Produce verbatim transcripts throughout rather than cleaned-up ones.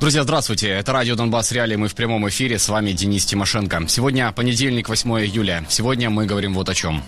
Друзья, здравствуйте. Это радио «Донбасс Реалии». Мы в прямом эфире. С вами Денис Тимошенко. Сегодня понедельник, восьмое июля. Сегодня мы говорим вот о чем.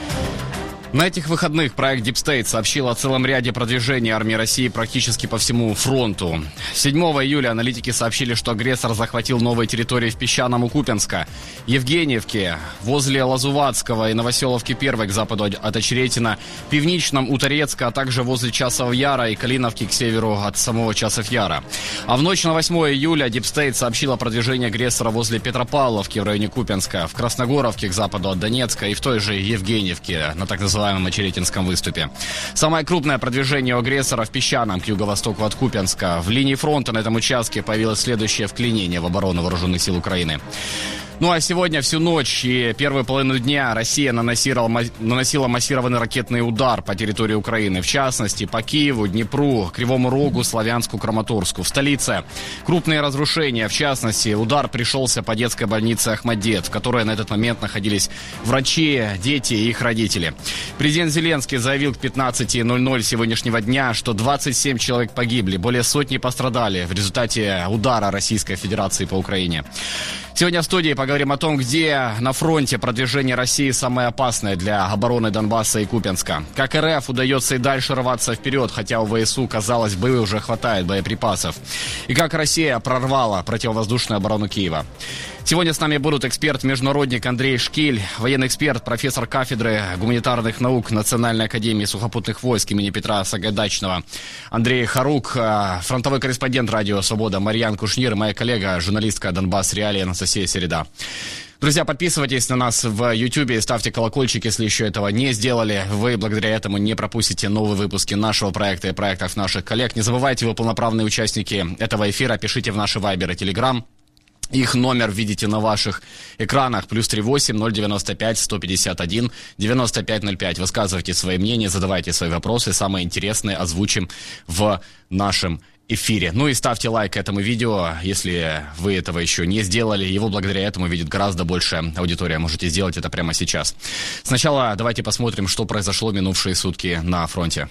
На этих выходных проект Deep State сообщил о целом ряде продвижений армии России практически по всему фронту. седьмого июля аналитики сообщили, что агрессор захватил новые территории в Песчаном у Купянска, Евгеньевке, возле Лазуватского и Новоселовки первой к западу от Очеретина, Пивничном у Торецка, а также возле Часового Яра и Калиновки к северу от самого Часов Яра. А в ночь на восьмое июля Deep State сообщил о продвижении агрессора возле Петропавловки в районе Купянска, в Красногоровке к западу от Донецка и в той же Евгеньевке на так называемом в Очеретинском выступе. Самое крупное продвижение у агрессора в Песчаном к юго-востоку от Купянска. В линии фронта на этом участке появилось следующее вклинение в оборону вооруженных сил Украины. Ну а сегодня всю ночь и первую половину дня Россия наносила, наносила массированный ракетный удар по территории Украины. В частности, по Киеву, Днепру, Кривому Рогу, Славянску, Краматорску. В столице крупные разрушения. В частности, удар пришелся по детской больнице Ахмадет, в которой на этот момент находились врачи, дети и их родители. Президент Зеленский заявил к пятнадцати ноль-ноль сегодняшнего дня, что двадцать семь человек погибли, более сотни пострадали в результате удара Российской Федерации по Украине. Сегодня в студии поговорим о том, где на фронте продвижение России самое опасное для обороны Донбасса и Купянска. Как РФ удается и дальше рваться вперед, хотя у ВСУ, казалось бы, уже хватает боеприпасов. И как Россия прорвала противовоздушную оборону Киева. Сегодня с нами будут эксперт-международник Андрей Шкиль, военный эксперт, профессор кафедры гуманитарных наук Национальной академии сухопутных войск имени Петра Сагайдачного Андрей Харук, фронтовой корреспондент радио «Свобода» Марьян Кушнир, моя коллега, журналистка «Донбасс Реалии» Анастасия Середа. Друзья, подписывайтесь на нас в Ютьюбе и ставьте колокольчик, если еще этого не сделали. Вы благодаря этому не пропустите новые выпуски нашего проекта и проектов наших коллег. Не забывайте, вы полноправные участники этого эфира. Пишите в наши Вайбер и Телеграм. Их номер видите на ваших экранах. Плюс три восемь ноль девяносто пять сто пятьдесят один девяносто пять ноль пять. Высказывайте свои мнения, задавайте свои вопросы. Самые интересные озвучим в нашем эфире. Ну и ставьте лайк этому видео, если вы этого еще не сделали. Его благодаря этому видит гораздо большая аудитория. Можете сделать это прямо сейчас. Сначала давайте посмотрим, что произошло минувшие сутки на фронте.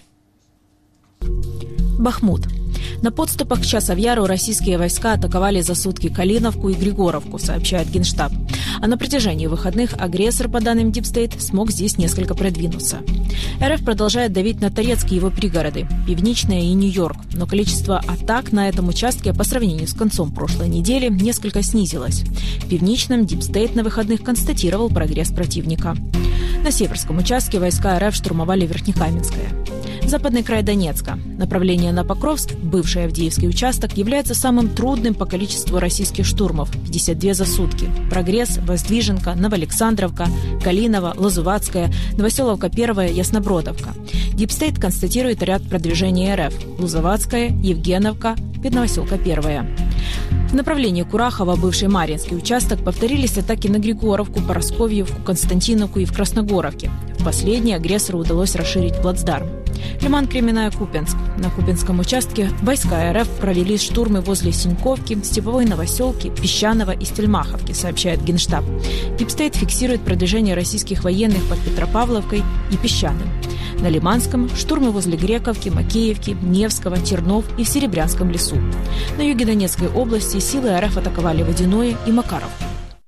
Бахмут. На подступах к Часов-Яру российские войска атаковали за сутки Калиновку и Григоровку, сообщает Генштаб. А на протяжении выходных агрессор, по данным Deep State, смог здесь несколько продвинуться. РФ продолжает давить на Торецк и его пригороды, Пивничное и Нью-Йорк, но количество атак на этом участке по сравнению с концом прошлой недели несколько снизилось. В Пивничном Deep State на выходных констатировал прогресс противника. На северском участке войска РФ штурмовали Верхнекаменское. Западный край Донецка. Направление на Покровск, бывший Авдеевский участок, является самым трудным по количеству российских штурмов – пятьдесят два за сутки. Прогресс, Воздвиженка, Новоалександровка, Калиново, Лозуватская, Новоселовка первая, Яснобродовка. Deep State констатирует ряд продвижений РФ – Лузоватская, Евгеновка, Новоселка первая. В направлении Курахова, бывший Марьинский участок, повторились атаки на Григоровку, Поросковьевку, Константиновку и в Красногоровке. В последней агрессору удалось расширить плацдарм. Лиман, Кременная, Купянск. На Купянском участке войска РФ провели штурмы возле Синьковки, Степовой Новоселки, Песчаного и Стельмаховки, сообщает Генштаб. Deep State фиксирует продвижение российских военных под Петропавловкой и Песчаным. На Лиманском – штурмы возле Грековки, Макеевки, Невского, Тернов и в Серебрянском лесу. На юге Донецкой области силы РФ атаковали Водяное и Макаровку.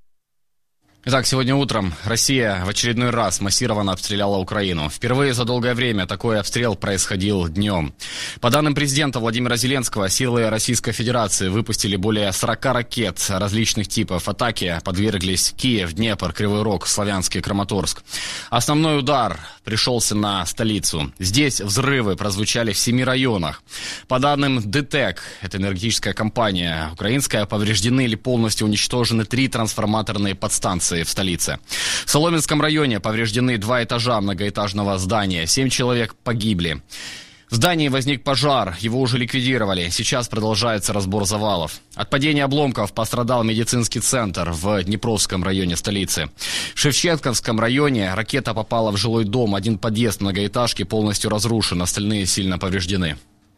Итак, сегодня утром Россия в очередной раз массированно обстреляла Украину. Впервые за долгое время такой обстрел происходил днем. По данным президента Владимира Зеленского, силы Российской Федерации выпустили более сорока ракет различных типов. Атаки подверглись Киев, Днепр, Кривой Рог, Славянский, Краматорск. Основной удар пришелся на столицу. Здесь взрывы прозвучали в семи районах. По данным ДТЭК, это энергетическая компания украинская, повреждены или полностью уничтожены три трансформаторные подстанции в столице. В Соломенском районе повреждены два этажа многоэтажного здания. Семь человек погибли. В здании возник пожар, его уже ликвидировали. Сейчас продолжается разбор завалов. От падения обломков пострадал медицинский центр в Днепровском районе столицы. В Шевченковском районе ракета попала в жилой дом. Один подъезд многоэтажки полностью разрушен, остальные сильно повреждены.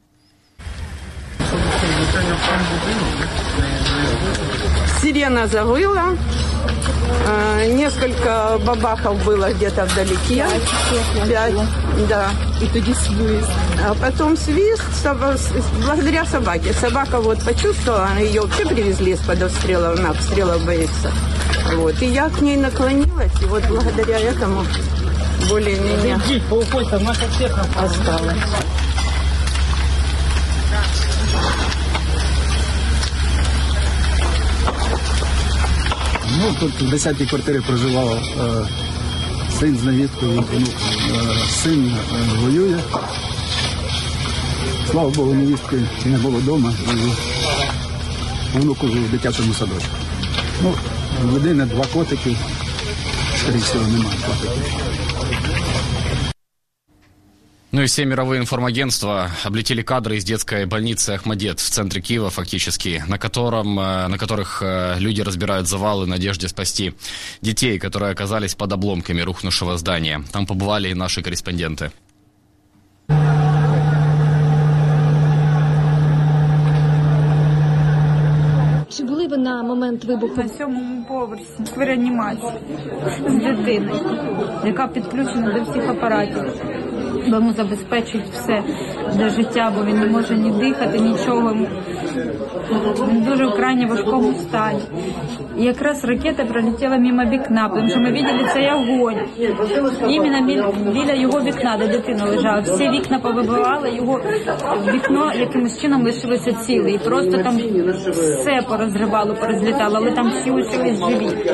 Сирена завыла. Несколько бабахов было где-то вдалеке. Пять, да. И тоді свист. А потом свист соба, благодаря собаке. Собака вот почувствовала, ее вообще привезли из-под обстрела, она обстрелов боится. Вот. И я к ней наклонилась, и вот благодаря этому более-менее осталось. Ну, тут в десятій квартирі проживав е, син з невісткою, ну, е, син е, воює. Слава Богу, невістки не було вдома, і внуку в дитячому садочку. Ну, людина, два котики, скоріше всього, немає котиків. Ну и все мировые информагентства облетели кадры из детской больницы Ахмадет в центре Киева фактически, на, котором, на которых люди разбирают завалы в надежде спасти детей, которые оказались под обломками рухнувшего здания. Там побывали и наши корреспонденты. Чи були ви на момент вибуху? На сьомому поверсі в реанімації з дитиною, яка підключена до всіх апаратів. Бо йому забезпечують все для життя, бо він не може ні дихати, нічого. Він дуже в крайне важкому стані. І якраз ракета пролетіла мимо вікна, тому що ми бачили цей огонь. Іменно біля його вікна, де дитина лежала. Всі вікна повибивали, його вікно якимось чином лишилося ціле. І просто там все порозривало, порозлітало, але там всі лишились живі.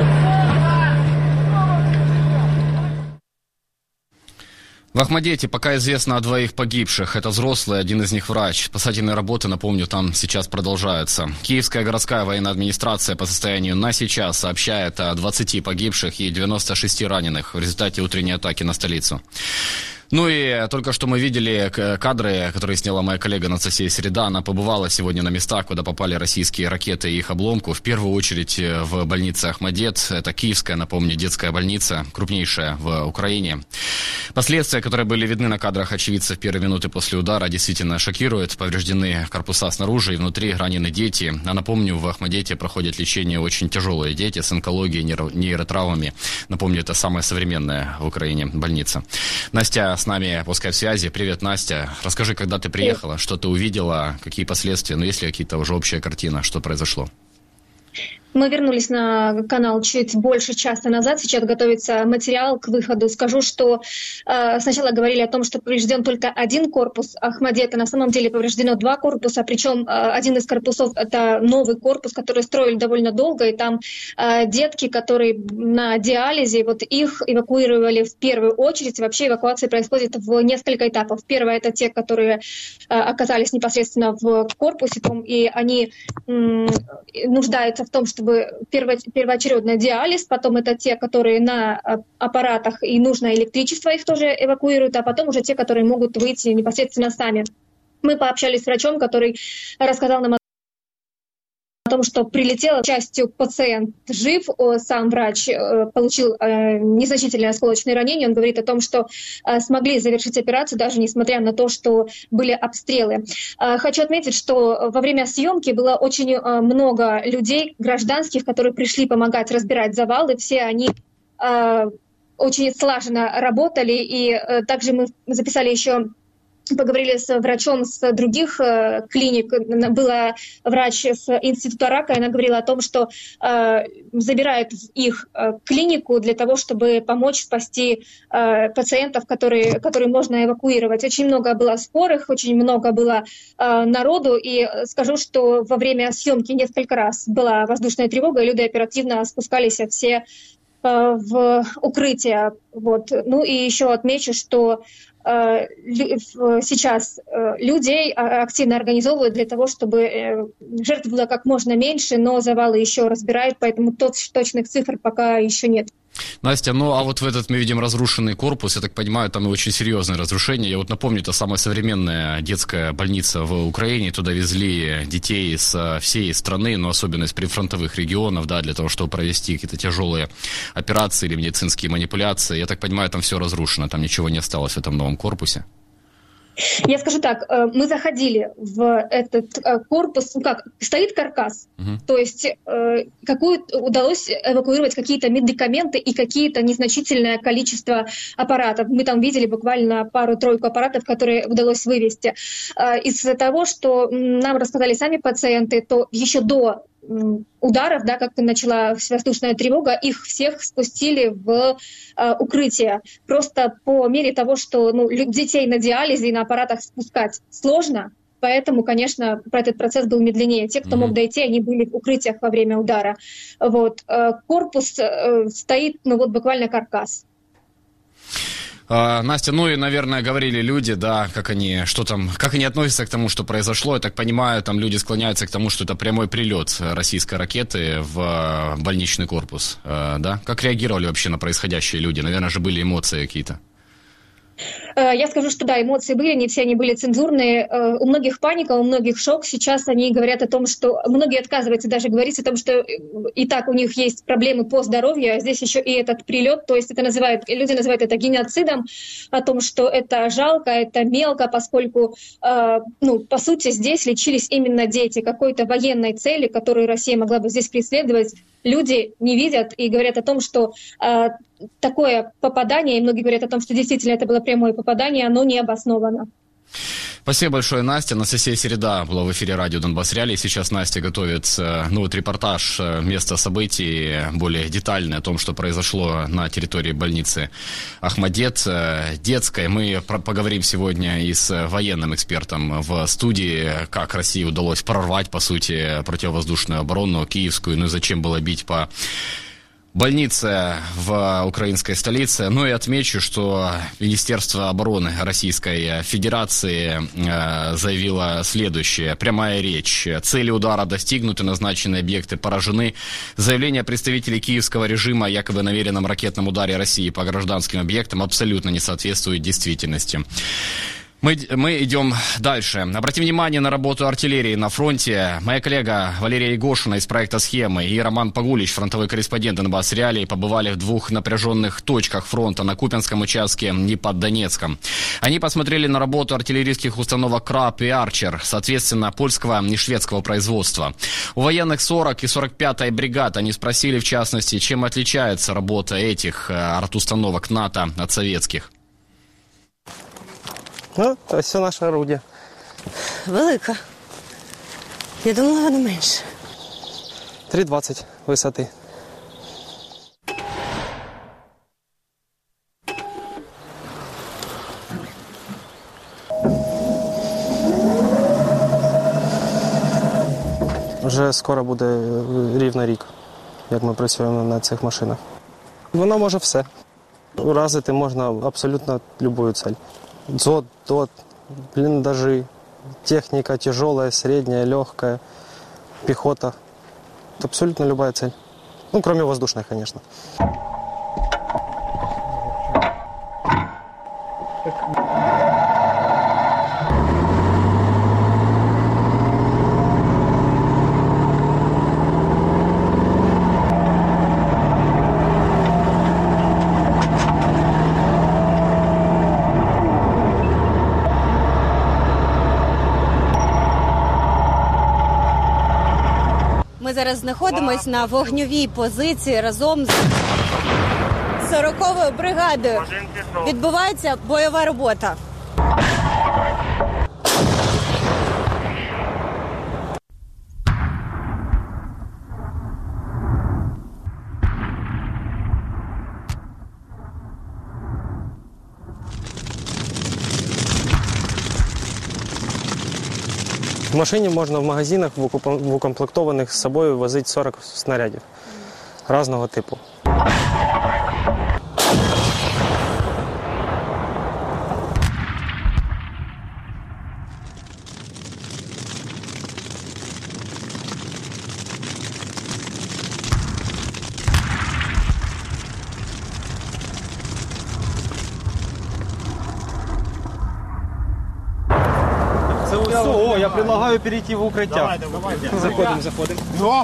В Ахмадете пока известно о двоих погибших. Это взрослый, один из них врач. Спасательные работы, напомню, там сейчас продолжаются. Киевская городская военная администрация по состоянию на сейчас сообщает о двадцати погибших и девяноста шести раненых в результате утренней атаки на столицу. Ну и только что мы видели кадры, которые сняла моя коллега Анастасия Середа. Она побывала сегодня на местах, куда попали российские ракеты и их обломку. В первую очередь в больнице Ахмадет. Это киевская, напомню, детская больница, крупнейшая в Украине. Последствия, которые были видны на кадрах очевидцев в первые минуты после удара, действительно шокируют. Повреждены корпуса снаружи и внутри, ранены дети. А напомню, в Ахмадете проходят лечение очень тяжелые дети с онкологией, нейротравмами. Напомню, это самая современная в Украине больница. Настя с нами по скайп-связи. Привет, Настя. Расскажи, когда ты приехала, что ты увидела, какие последствия, ну, есть ли какие-то уже общая картина, что произошло? Мы вернулись на канал чуть больше часа назад. Сейчас готовится материал к выходу. Скажу, что э, сначала говорили о том, что поврежден только один корпус Ахмадета. На самом деле повреждено два корпуса. Причем э, один из корпусов — это новый корпус, который строили довольно долго. И там э, детки, которые на диализе, вот их эвакуировали в первую очередь. Вообще эвакуация происходит в несколько этапов. Первое — это те, которые э, оказались непосредственно в корпусе, и они э, нуждаются в том, что чтобы первоочередно диализ, потом это те, которые на аппаратах и нужно электричество, их тоже эвакуируют, а потом уже те, которые могут выйти непосредственно сами. Мы пообщались с врачом, который рассказал нам о том, что прилетела, к счастью, пациент жив, сам врач получил незначительное осколочное ранение. Он говорит о том, что смогли завершить операцию, даже несмотря на то, что были обстрелы. Хочу отметить, что во время съемки было очень много людей, гражданских, которые пришли помогать разбирать завалы. Все они очень слаженно работали, и также мы записали еще... Поговорили с врачом с других э, клиник. Была врач с института рака, и она говорила о том, что э, забирают в их э, клинику для того, чтобы помочь спасти э, пациентов, которые, которые можно эвакуировать. Очень много было споров, очень много было э, народу, и скажу, что во время съемки несколько раз была воздушная тревога, и люди оперативно спускались все э, в укрытие. Вот. Ну и еще отмечу, что сейчас людей активно организовывают для того, чтобы жертв было как можно меньше, но завалы еще разбирают, поэтому точных цифр пока еще нет. Настя, ну а вот в этот мы видим разрушенный корпус, я так понимаю, там и очень серьезные разрушения. Я вот напомню, это самая современная детская больница в Украине, туда везли детей с всей страны, но особенно из прифронтовых регионов, да, для того, чтобы провести какие-то тяжелые операции или медицинские манипуляции. Я так понимаю, там все разрушено, там ничего не осталось в этом новом корпусе. Я скажу так, мы заходили в этот корпус, ну как, стоит каркас, угу. То есть какую удалось эвакуировать какие-то медикаменты и какие-то незначительное количество аппаратов. Мы там видели буквально пару-тройку аппаратов, которые удалось вывести. Из-за того, что нам рассказали сами пациенты, то еще до ударов, да, как начала воздушная тревога, их всех спустили в э, укрытие. Просто по мере того, что ну, детей на диализе и на аппаратах спускать сложно, поэтому, конечно, этот процесс был медленнее. Те, кто mm-hmm. мог дойти, они были в укрытиях во время удара. Вот. Э, корпус э, стоит, ну вот буквально каркас. Настя, ну и, наверное, говорили люди, да, как они, что там, как они относятся к тому, что произошло. Я так понимаю, там люди склоняются к тому, что это прямой прилет российской ракеты в больничный корпус, да? Как реагировали вообще на происходящее люди? Наверное же были эмоции какие-то. Я скажу, что да, эмоции были, не все они были цензурные. У многих паника, у многих шок. Сейчас они говорят о том, что многие отказываются даже говорить о том, что и так у них есть проблемы по здоровью, а здесь еще и этот прилет. То есть это называют, люди называют это геноцидом, о том, что это жалко, это мелко, поскольку, ну, по сути, здесь лечились именно дети. Какой-то военной цели, которую Россия могла бы здесь преследовать, люди не видят и говорят о том, что э, такое попадание, и многие говорят о том, что действительно это было прямое попадание, оно не обосновано. Спасибо большое, Настя. Анастасия Середа была в эфире радио «Донбасс Реалии». Сейчас Настя готовит ну, вот репортаж места событий, более детальный о том, что произошло на территории больницы Ахмадет детской. Мы поговорим сегодня и с военным экспертом в студии, как России удалось прорвать, по сути, противовоздушную оборону киевскую, ну и зачем было бить по больница в украинской столице. Ну и отмечу, что Министерство обороны Российской Федерации э, заявило следующее. Прямая речь. Цели удара достигнуты, назначенные объекты поражены. Заявление представителей киевского режима о якобы намеренном ракетном ударе России по гражданским объектам абсолютно не соответствует действительности. Мы, мы идем дальше. Обратим внимание на работу артиллерии на фронте. Моя коллега Валерия Егошина из проекта «Схемы» и Роман Погулич, фронтовой корреспондент «Донбасс Реалии», побывали в двух напряженных точках фронта на Купянском участке и под Донецком. Они посмотрели на работу артиллерийских установок «Краб» и «Арчер», соответственно, польского и шведского производства. У военных сорок и сорок пятой бригад они спросили, в частности, чем отличается работа этих артустановок НАТО от советских. Ну, ось все наше орудие. Велика. Я думала, воно менше. три двадцять висоти. Вже скоро буде рівно рік, як ми працюємо на цих машинах. Воно може все. Уразити можна абсолютно будь-яку ціль. Дзот, ДОТ, блиндажи, техника тяжелая, средняя, легкая, пехота. Абсолютно любая цель. Ну, кроме воздушной, конечно. Ми зараз знаходимося на вогневій позиції разом з сороковою бригадою. Відбувається бойова робота. В машині можна в магазинах в укомплектованих з собою возити сорок снарядів різного типу. О, я предлагаю перейти в укриття. Давай, давай, давай. Заходимо, заходимо. Бігом!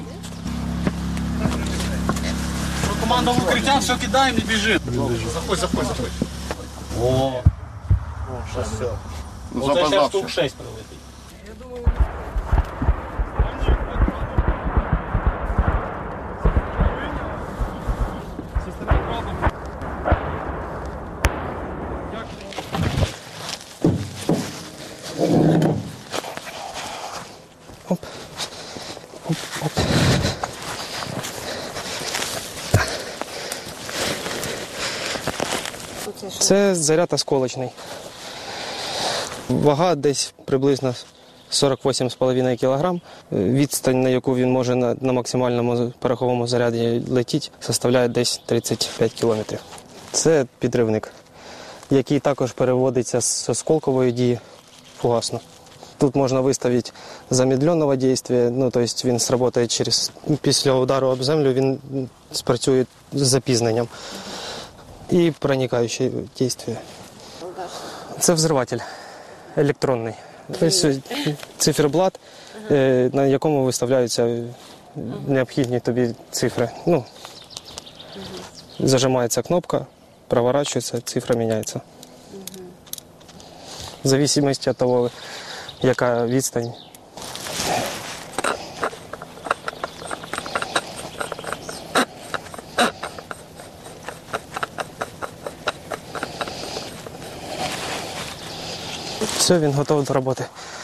Команда в укриття, все кидаємо і біжимо. Заходь, заходь, заходь. О, о, зараз все. Оце ще штук шесть прилетить. Оп. Оп, оп. Це заряд осколочний. Вага десь приблизно сорок вісім з половиною кілограм. Відстань, на яку він може на, на максимальному пороховому заряді летіти, составляє десь тридцять п'ять кілометрів. Це підривник, який також переводиться з осколкової дії фугасно. Тут можна виставити замедленого дійства, ну, тобто він сработає через, після удару об землю, він спрацює з запізненням. І проникаюче дійство. Це взриватель електронний. Тобто циферблат, на якому виставляються необхідні тобі цифри. Ну, зажимається кнопка, проворачується, цифра міняється. В залежності від того, яка відстань. Все, він готовий до роботи.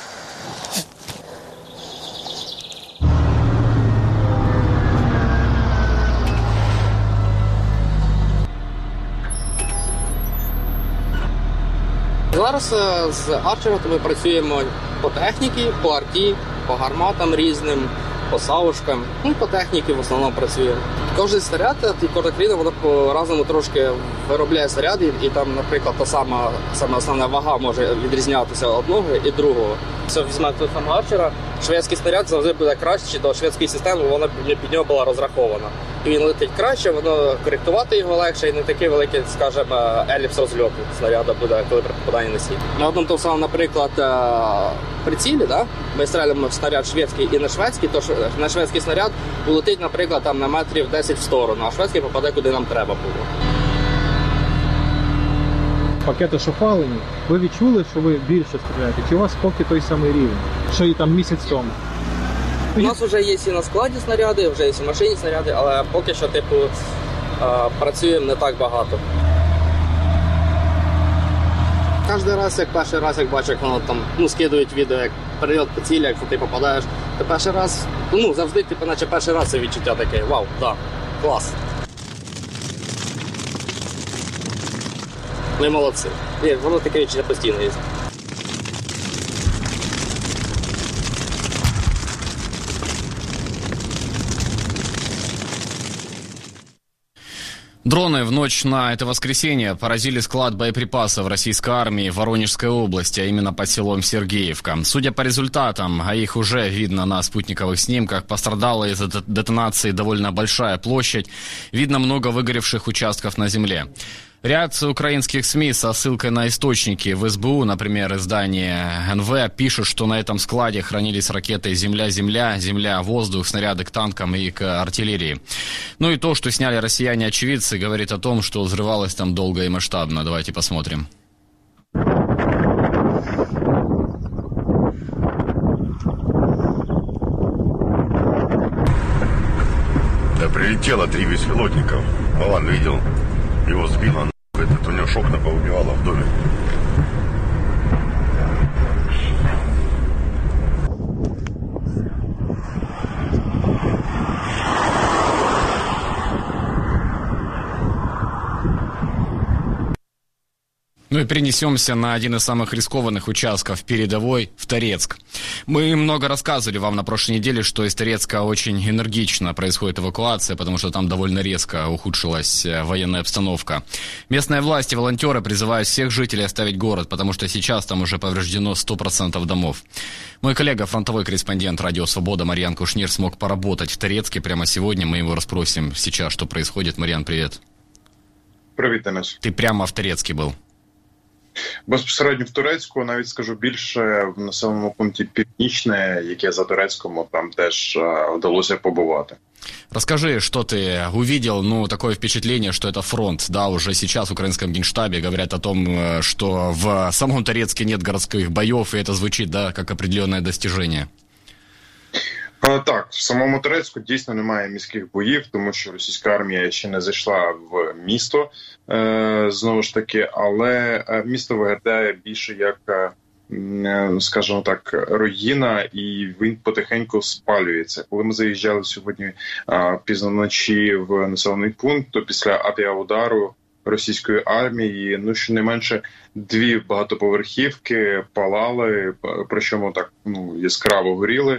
Зараз з Арчера ми працюємо по техніці, по арті, по гарматам різним, по саушкам. Ну, по техніці в основному працюємо. Кожен снаряд і кожна країна вона по-разному трошки виробляє снаряди, і там, наприклад, та сама, сама основна вага може відрізнятися одного і другого. Якщо візьмемо телефон Арчера, шведський снаряд завжди буде краще, до шведської системи вона під нього була розрахована. І він летить краще, воно коректувати його легше і не такий великий, скажімо, еліпс розльоту снаряду буде, коли при попаданні на сіль. На одному тому самому, наприклад, прицілі, да? Ми стріляємо в снаряд шведський і на шведський, то на шведський снаряд улетить, наприклад, там на метрів десять в сторону, а шведський попаде, куди нам треба було. Пакети шофалені, ви відчули, що ви більше стріляєте? Чи у вас поки той самий рівень, що і там місяць тому? У нас вже є і на складі снаряди, вже є і в машині снаряди, але поки що, типу, працюємо не так багато. Кожен раз, як перший раз, як бачу, як воно там, ну, скидують відео, як перельот по цілі, як ти попадаєш, то перший раз, ну, завжди, типу, наче перший раз це відчуття таке, вау, да, клас. Ми молодці. І воно таке відчуття постійно є. Дроны в ночь на это воскресенье поразили склад боеприпасов российской армии в Воронежской области, а именно под селом Сергеевка. Судя по результатам, а их уже видно на спутниковых снимках, пострадала из-за детонации довольно большая площадь, видно много выгоревших участков на земле. Ряд украинских СМИ со ссылкой на источники в эс бэ у, например, издание эн вэ, пишут, что на этом складе хранились ракеты «Земля-Земля», «Земля-Воздух», снаряды к танкам и к артиллерии. Ну и то, что сняли россияне-очевидцы, говорит о том, что взрывалось там долго и масштабно. Давайте посмотрим. Да прилетело три беспилотников. Вован видел, его сбило. Этот у него шокна поубивало в доме. Ну и перенесемся на один из самых рискованных участков передовой, в Торецк. Мы много рассказывали вам на прошлой неделе, что из Торецка очень энергично происходит эвакуация, потому что там довольно резко ухудшилась военная обстановка. Местные власти, волонтеры призывают всех жителей оставить город, потому что сейчас там уже повреждено сто процентов домов. Мой коллега, фронтовой корреспондент «Радио Свобода» Марьян Кушнир смог поработать в Торецке прямо сегодня. Мы его расспросим сейчас, что происходит. Марьян, привет. Привет, Денис. Ты прямо в Торецке был? Безпосередньо в Турецьку, навіть скажу більше, в населеному пункті Північне, яке за Турецькому, там теж вдалося побувати. Расскажи, что ты увидел, ну, такое впечатление, что это фронт, да, уже сейчас в украинском генштабе говорят о том, что в самом Торецке нет городских боев, и это звучит, да, как определенное достижение. Так, в самому Торецьку дійсно немає міських боїв, тому що російська армія ще не зайшла в місто, знову ж таки, але місто виглядає більше як, скажімо так, руїна, і він потихеньку спалюється. Коли ми заїжджали сьогодні пізно вночі в населений пункт, то після авіаудару російської армії, ну, щонайменше дві багатоповерхівки палали, причому так, ну, яскраво горіли,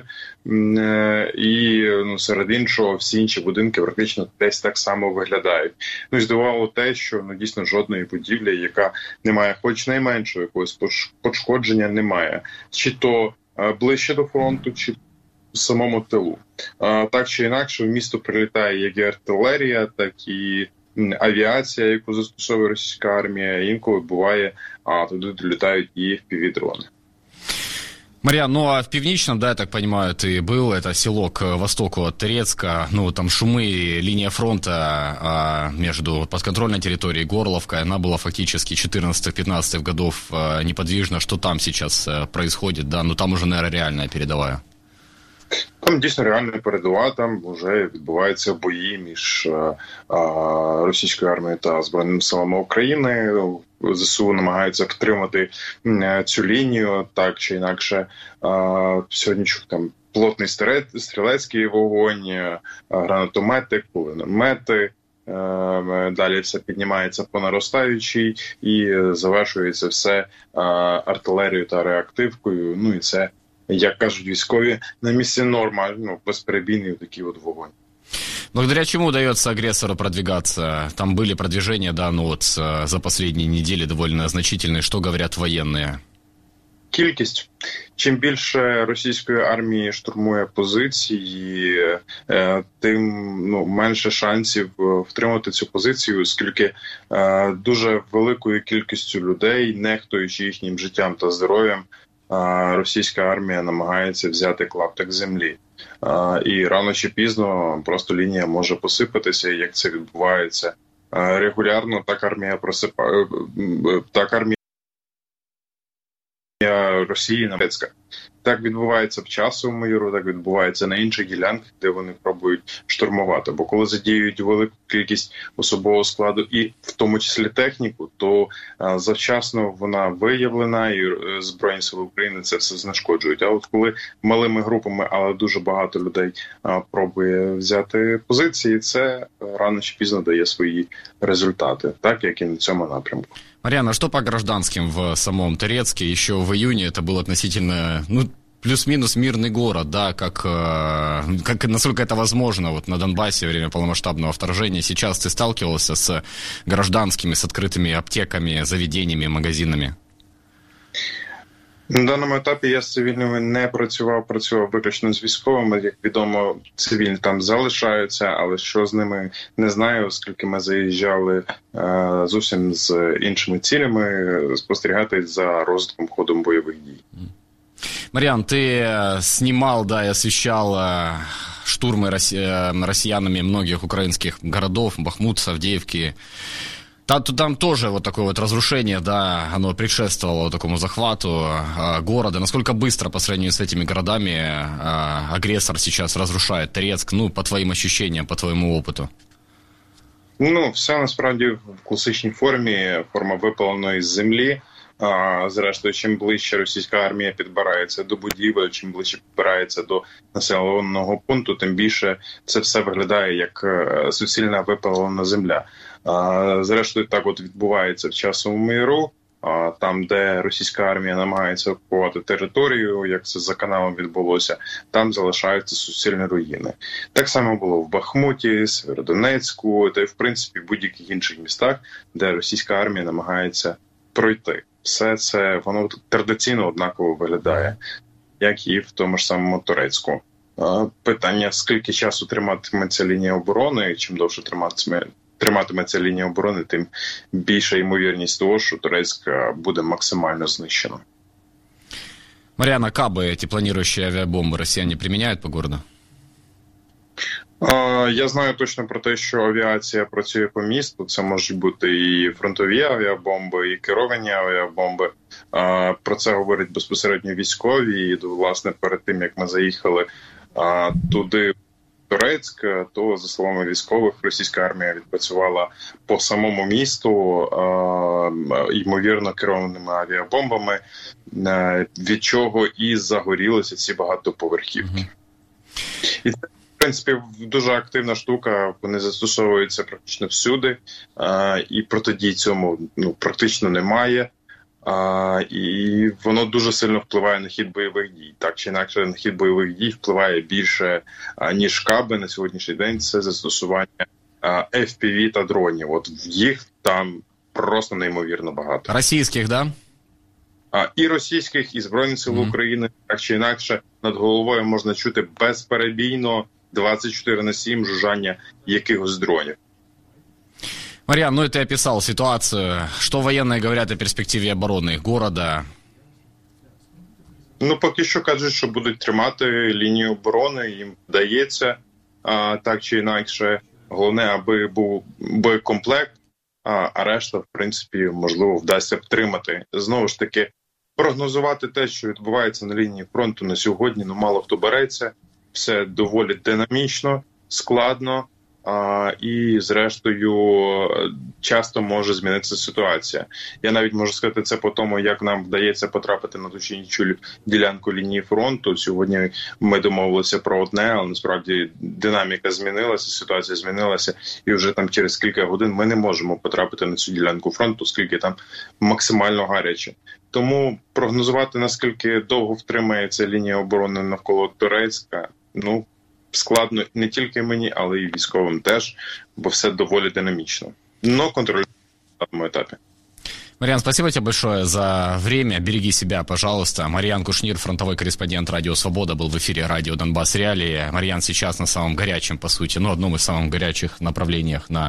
і, ну, серед іншого всі інші будинки практично десь так само виглядають. Ну, і здивувало те, що, ну, дійсно жодної будівлі, яка не має хоч найменшого якогось пошкодження, немає. Чи то ближче до фронту, чи в самому тилу. Так чи інакше, в місто прилітає як і артилерія, так і авіація, яку застосовує російська армія, інколи буває, а туди долітають і еф пі ві-дрони. Марьян, ну а в Пивничном, да, я так понимаю, ты был, это село к востоку от Торецка, ну там шумы, линия фронта а, между подконтрольной территорией Горловкой, она была фактически четырнадцатых-пятнадцатых годов а, неподвижна. Что там сейчас а, происходит, да, ну там уже, наверное, реальная передовая. Там дійсно реальна передова, там вже відбуваються бої між а, російською армією та Збройними силами України. ЗСУ намагаються підтримати цю лінію, так чи інакше. А, сьогодні там плотний стрілецький вогонь, гранатомети, кулемети. Далі все піднімається по наростаючій і завершується все артилерією та реактивкою. Ну і це, як кажуть військові, на місці норма, ну, безперебійний такий от вогонь. Благодаря чему удается агрессору продвигаться? Там были продвижения, да, ну вот за последние недели довольно значительные. Что говорят военные? Кількість. Чим більше російської армії штурмує позиції, тим, ну, менше шансів втримати цю позицію, оскільки дуже великою кількістю людей, нехтуючи їхнім життям та здоров'ям, російська армія намагається взяти клаптик землі. І рано чи пізно просто лінія може посипатися, як це відбувається регулярно. Так армія просипає, так армія Росії Турецька. Так відбувається в Часовому Яру, так відбувається на інших ділянках, де вони пробують штурмувати. Бо коли задіюють велику кількість особового складу і в тому числі техніку, то а, завчасно вона виявлена і е, Збройні Сили України це все знешкоджують. А от коли малими групами, але дуже багато людей а, пробує взяти позиції, це рано чи пізно дає свої результати, так як і на цьому напрямку. Марьяна, что по гражданским в самом Торецке? Еще в июне это был относительно, ну, плюс-минус мирный город, да, как, как, насколько это возможно вот на Донбассе во время полномасштабного вторжения. Сейчас ты сталкивался с гражданскими, с открытыми аптеками, заведениями, магазинами? На даному етапі я з цивільними не працював, працював виключно з військовими. Як відомо, цивільні там залишаються, але що з ними не знаю, оскільки ми заїжджали е, зовсім з іншими цілями спостерігати за розвитком ходом бойових дій. Марьян, ты снимал, да, и освещал штурмы россиянами многих украинских городов, Бахмут, Авдеевки. Там, там тоже вот такое вот разрушение, да, оно предшествовало такому захвату э, города. Насколько быстро по сравнению с этими городами э, агрессор сейчас разрушает Торецк, ну, по твоим ощущениям, по твоему опыту? Ну, все насправді в класичній формі, форма випаленої з землі. А, зрештою, чим ближче російська армія підбирається до будівель, чим ближче підбирається до населеного пункту, тим більше це все виглядає як суцільна випалена земля. А, зрештою, так от відбувається в Часовому Яру, а, там, де російська армія намагається окупувати територію, як це за каналом відбулося, там залишаються суцільні руїни. Так само було в Бахмуті, Сєвєродонецьку, та й, в принципі, в будь-яких інших містах, де російська армія намагається пройти. Все це, воно традиційно однаково виглядає, як і в тому ж самому Торецьку. Питання, скільки часу триматиметься лінія оборони, і чим довше триматиметься триматиметься лінія оборони, тим більша ймовірність того, що Турецьк буде максимально знищено. Мар'яна, каби, эти планирующие авиабомбы россияне применяют по городу? Я знаю точно про те, що авіація працює по місту. Це можуть бути і фронтові авіабомби, і керовані авіабомби. Про це говорять безпосередньо військові. І, власне, перед тим, як ми заїхали туди, в Турецьк, то, за словами військових, російська армія відпрацювала по самому місту, ймовірно, керованими авіабомбами, від чого і загорілися ці багатоповерхівки. Mm-hmm. І це, в принципі, дуже активна штука, вони застосовуються практично всюди, а, і протидій цьому ну, практично немає. А, і воно дуже сильно впливає на хід бойових дій. Так чи інакше, на хід бойових дій впливає більше, а, ніж каби на сьогоднішній день. Це застосування а, еф пі ві та дронів. От їх там просто неймовірно багато. Російських, да? А, і російських, і Збройних сил mm. України, так чи інакше, над головою можна чути безперебійно двадцять чотири на сім жужжання якихось дронів. Марьян, ну и ты описал ситуацию. Что военные говорят о перспективе обороны города? Ну, поки що кажуть, що будуть тримати лінію оборони, їм вдається, а, так чи інакше. Головне, аби був боєкомплект, а, а решта, в принципі, можливо, вдасться втримати. Знову ж таки, прогнозувати те, що відбувається на лінії фронту на сьогодні, ну мало хто береться. Все доволі динамічно, складно, а, і, зрештою, часто може змінитися ситуація. Я навіть можу сказати це по тому, як нам вдається потрапити на ту чи іншу ділянку лінії фронту. Сьогодні ми домовилися про одне, але насправді динаміка змінилася, ситуація змінилася, і вже там через кілька годин ми не можемо потрапити на цю ділянку фронту, оскільки там максимально гаряче. Тому прогнозувати, наскільки довго втримається лінія оборони навколо Турецька, ну, складно не тільки мені, але і військовим теж, бо все доволі динамічно. Но контролюємо на цьому етапі. Марьян, спасибо тебе большое за время. Береги себя, пожалуйста. Марьян Кушнир, фронтовой корреспондент «Радио Свобода», был в эфире «Радио Донбасс Реалии». Марьян сейчас на самом горячем, по сути, ну, одном из самых горячих направлениях на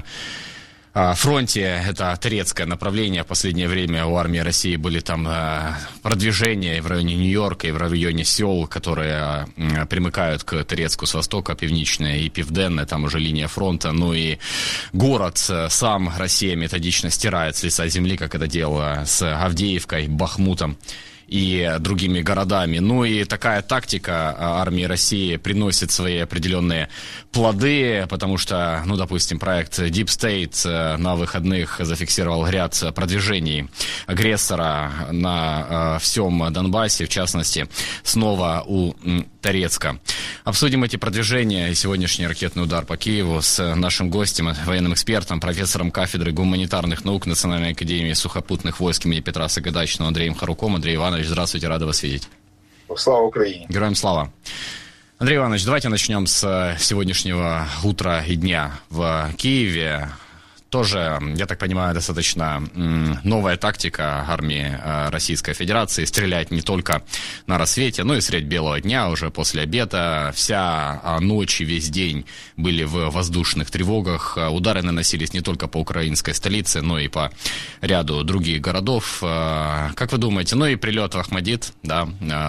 фронте. Это турецкое направление. В последнее время у армии России были там продвижения в районе Нью-Йорка и в районе сел, которые примыкают к Турецку с востока, Північне и Південне, там уже линия фронта. Ну и город сам Россия методично стирает с лица земли, как это делала с Авдеевкой, Бахмутом и другими городами. Ну и такая тактика армии России приносит свои определенные плоды, потому что, ну, допустим, проект Deep State на выходных зафиксировал ряд продвижений агрессора на всем Донбассе, в частности, снова у Торецка. Обсудим эти продвижения и сегодняшний ракетный удар по Киеву с нашим гостем, военным экспертом, профессором кафедры гуманитарных наук Национальной академии сухопутных войск имени Петра Сагайдачного Андреем Харуком. Андрей Иванович, здравствуйте, рады вас видеть. Слава Украине. Героям слава. Андрей Иванович, давайте начнем с сегодняшнего утра и дня в Киеве. Тоже, я так понимаю, достаточно новая тактика армии Российской Федерации. Стрелять не только на рассвете, но и средь белого дня, уже после обеда. Вся ночь и весь день были в воздушных тревогах. Удары наносились не только по украинской столице, но и по ряду других городов. Как вы думаете, ну и прилет в Ахмадит, да,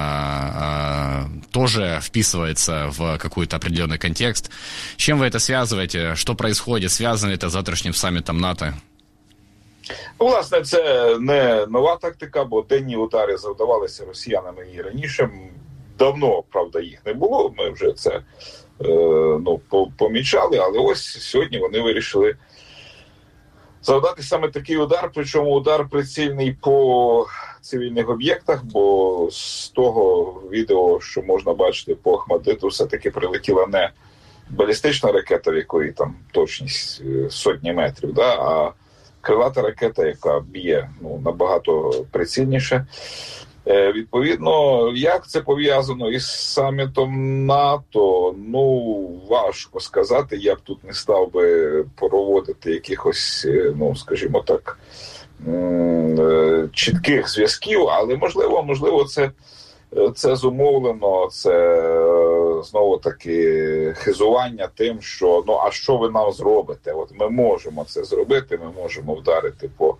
тоже вписывается в какой-то определенный контекст. С чем вы это связываете? Что происходит? Связано это с завтрашним саммитом НАТО? Власне, це не нова тактика, бо денні удари завдавалися росіянами і раніше. Давно, правда, їх не було, ми вже це е, ну, помічали, але ось сьогодні вони вирішили завдати саме такий удар, причому удар прицільний по цивільних об'єктах, бо з того відео, що можна бачити по Ахмадиту, все-таки прилетіла не балістична ракета, в якої там точність сотні метрів, да, а крилата ракета, яка б'є ну, набагато прицільніше. Е, відповідно, як це пов'язано із самітом НАТО, ну, важко сказати. Я б тут не став би проводити якихось, ну, скажімо так, е, чітких зв'язків, але можливо, можливо, це Це зумовлено, це знову таки хизування тим, що ну а що ви нам зробите? От ми можемо це зробити, ми можемо вдарити по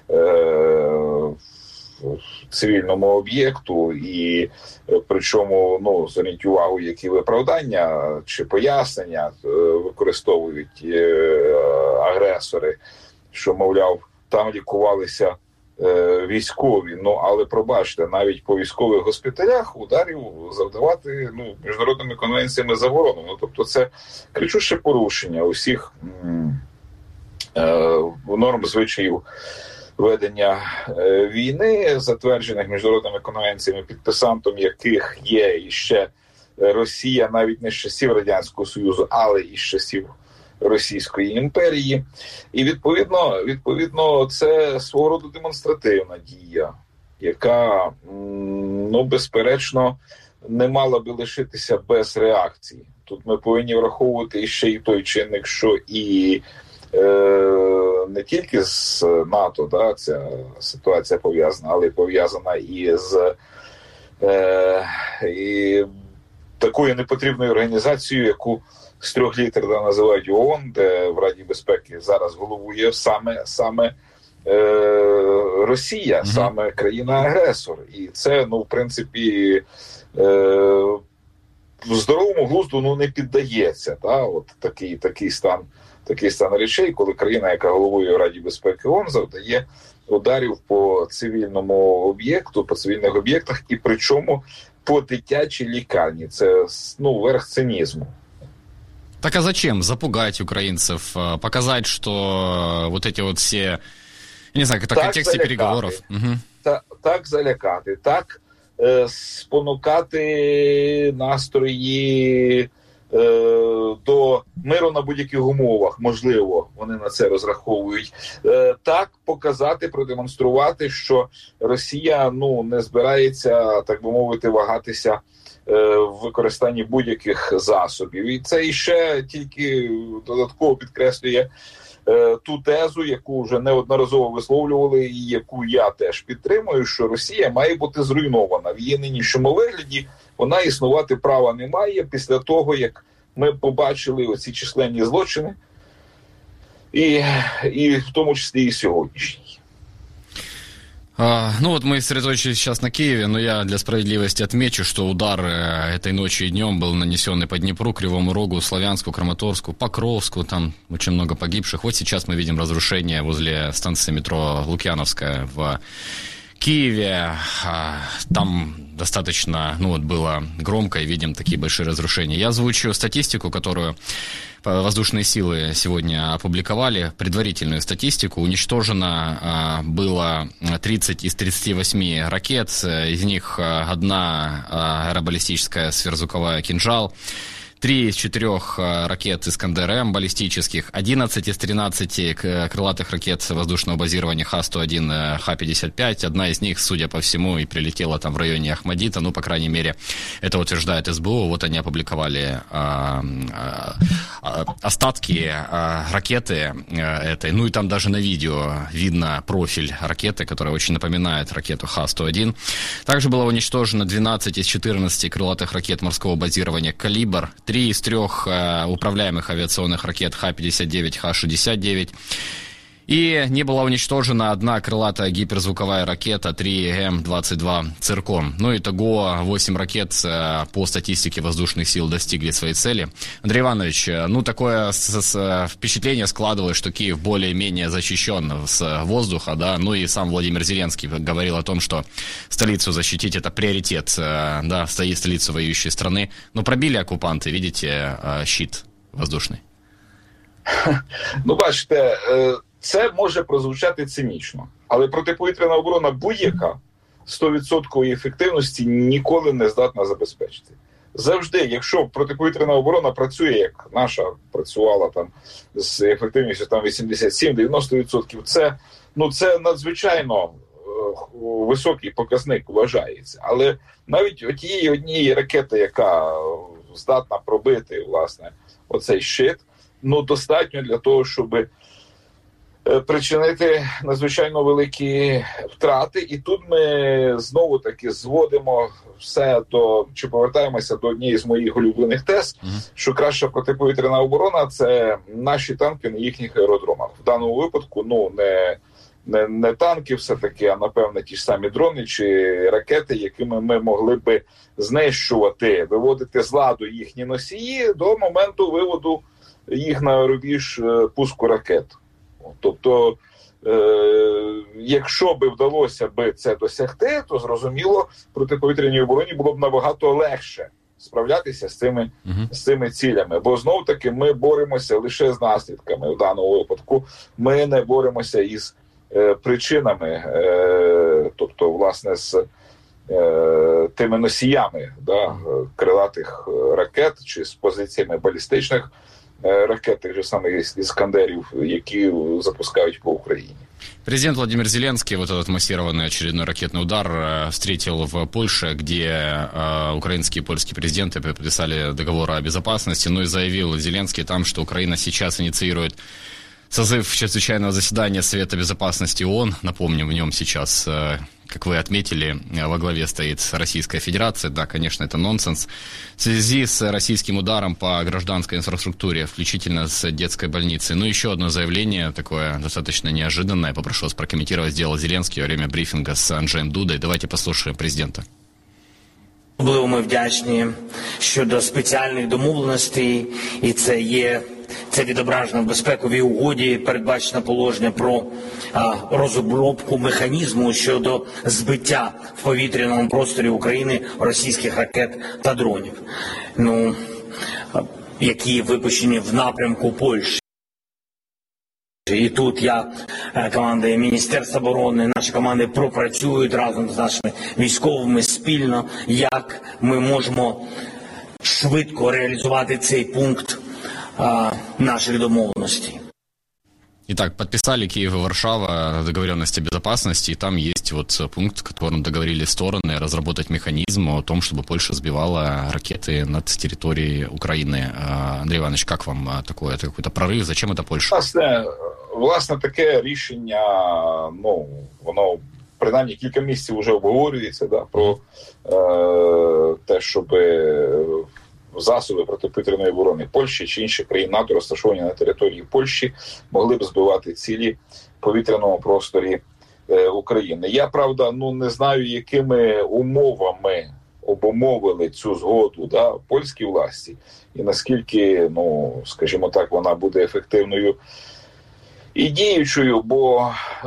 е, цивільному об'єкту, і причому, ну, зверніть увагу, які виправдання чи пояснення е, використовують е, агресори, що, мовляв, там лікувалися військові, ну, але пробачте, навіть по військових госпіталях ударів завдавати, ну, міжнародними конвенціями заборонено. Тобто це кричуще порушення усіх м- е- норм звичаїв ведення е- війни, затверджених міжнародними конвенціями, підписантом яких є іще Росія, навіть не з часів Радянського Союзу, але і з часів Російської імперії. І відповідно, відповідно це свого роду демонстративна дія, яка, ну, безперечно, не мала би лишитися без реакції. Тут ми повинні враховувати ще й той чинник, що і е, не тільки з НАТО, да, ця ситуація пов'язана, але й пов'язана і з е, і такою непотрібною організацією, яку з трьох літер да, називають ООН, де в Раді безпеки зараз головує саме, саме е, Росія, mm-hmm. саме країна-агресор. І це, ну, в принципі, е, в здоровому глузду, ну, не піддається. Да? От такий, такий, стан, такий стан речей, коли країна, яка головує в Раді безпеки ООН, завдає ударів по цивільному об'єкту, по цивільних об'єктах, і причому по дитячій лікарні. Це, ну, верх цинізму. Так а зачем запугать украинцев, показать, что вот эти вот все, я не знаю, это в контексте залякати. переговоров? Угу. Та, так залякати, так е, спонукати настрої е, до миру на будь-яких умовах, можливо, вони на це розраховують. Е, так показати, продемонструвати, що Росія, ну, не збирається, так би мовити, вагатися в використанні будь-яких засобів. І це іще тільки додатково підкреслює е, ту тезу, яку вже неодноразово висловлювали, і яку я теж підтримую, що Росія має бути зруйнована. В її нинішньому вигляді вона існувати права не має після того, як ми побачили оці численні злочини, і, і в тому числі і сьогоднішні. А, ну вот мы сосредоточились сейчас на Киеве, но я для справедливости отмечу, что удар э, этой ночью и днем был нанесен и по Днепру, Кривому Рогу, Славянску, Краматорску, Покровску, там очень много погибших. Вот сейчас мы видим разрушение возле станции метро Лукьяновская в Киеве. А, там достаточно, ну вот было громко, и видим такие большие разрушения. Я озвучу статистику, которую воздушные силы сегодня опубликовали, предварительную статистику. Уничтожено а, было тридцать из тридцати восьми ракет, из них одна а, аэробаллистическая сверхзвуковая «Кинжал», три из четырех ракет «Искандер-М» баллистических, одиннадцать из тринадцати крылатых ракет воздушного базирования Х сто один, Х пятьдесят пять. Одна из них, судя по всему, и прилетела там в районе Ахмадита. Ну, по крайней мере, это утверждает СБУ. Вот они опубликовали а, а, остатки а, ракеты этой. Ну, и там даже на видео видно профиль ракеты, которая очень напоминает ракету Х сто один. Также было уничтожено двенадцать из четырнадцати крылатых ракет морского базирования «Калибр», три из трех э, управляемых авиационных ракет Х пятьдесят девять, Х шестьдесят девять. И не была уничтожена одна крылатая гиперзвуковая ракета три М двадцать два «Циркон». Ну, итого восемь ракет э, по статистике воздушных сил достигли своей цели. Андрей Иванович, ну, такое с, с, впечатление складывалось, что Киев более-менее защищен с воздуха, да, ну и сам Владимир Зеленский говорил о том, что столицу защитить — это приоритет, э, да, стоит столицу воюющей страны. Но пробили оккупанты, видите, э, щит воздушный. Ну, бачите, це може прозвучати цинічно, але протиповітряна оборона будь-яка сто відсотків ефективності ніколи не здатна забезпечити. Завжди, якщо протиповітряна оборона працює, як наша працювала там з ефективністю там вісімдесят сім - дев'яносто відсотків, це, ну, це надзвичайно високий показник вважається. Але навіть отієї однієї ракети, яка здатна пробити, власне, оцей щит, ну, достатньо для того, щоб причинити надзвичайно великі втрати. І тут ми знову-таки зводимо все до, чи повертаємося до однієї з моїх улюблених тез, mm-hmm. що краща протиповітряна оборона – це наші танки на їхніх аеродромах. В даному випадку, ну, не, не, не танки все-таки, а, напевне, ті ж самі дрони чи ракети, якими ми могли би знищувати, виводити з ладу їхні носії до моменту виводу їх на рубіж пуску ракет. Тобто, е, якщо би вдалося би це досягти, то, зрозуміло, протиповітряній обороні було б набагато легше справлятися з цими, uh-huh. з цими цілями. Бо, знов-таки, ми боремося лише з наслідками в даному випадку. Ми не боремося із е, причинами, е, тобто, власне, з е, тими носіями да, крилатих ракет чи з позиціями балістичних ракет, тих же самых «Искандерів», які запускают по Украине. Президент Владимир Зеленский вот этот массированный очередной ракетный удар встретил в Польше, где э, украинские и польские президенты подписали договор о безопасности, ну и заявил Зеленский там, что Украина сейчас инициирует созыв чрезвычайного заседания Совета Безопасности ООН. Напомним, в нем сейчас, как вы отметили, во главе стоит Российская Федерация. Да, конечно, это нонсенс. В связи с российским ударом по гражданской инфраструктуре, включительно с детской больницей. Ну, еще одно заявление, такое достаточно неожиданное, попрошу вас прокомментировать, сделал Зеленский во время брифинга с Анджеем Дудой. Давайте послушаем президента. Особливо ми вдячні щодо спеціальних домовленостей, і це є, це відображено в безпековій угоді, передбачено положення про а, розробку механізму щодо збиття в повітряному просторі України російських ракет та дронів, ну, які випущені в напрямку Польщі. І тут я, команди Міністерства оборони, наші команди пропрацюють разом з нашими військовими спільно, як ми можемо швидко реалізувати цей пункт а, наших домовленостей. Итак, подписали Киев и Варшава договоренности о безопасности, и там есть вот пункт, в котором договорились стороны разработать механизм о том, чтобы Польша сбивала ракеты над территорией Украины. Андрей Иванович, как вам такое? Это какой-то прорыв? Зачем это Польша? Власне, власне таке рішення, ну, воно принаймні кілька місяців вже обговорюється, да, про е, те, щоб засоби протиповітряної оборони Польщі чи інших країн НАТО, розташовані на території Польщі, могли б збивати цілі в повітряному просторі е, України. Я, правда, ну не знаю, якими умовами обумовили цю згоду, да, польські власті, і наскільки, ну, скажімо так, вона буде ефективною і діючою, бо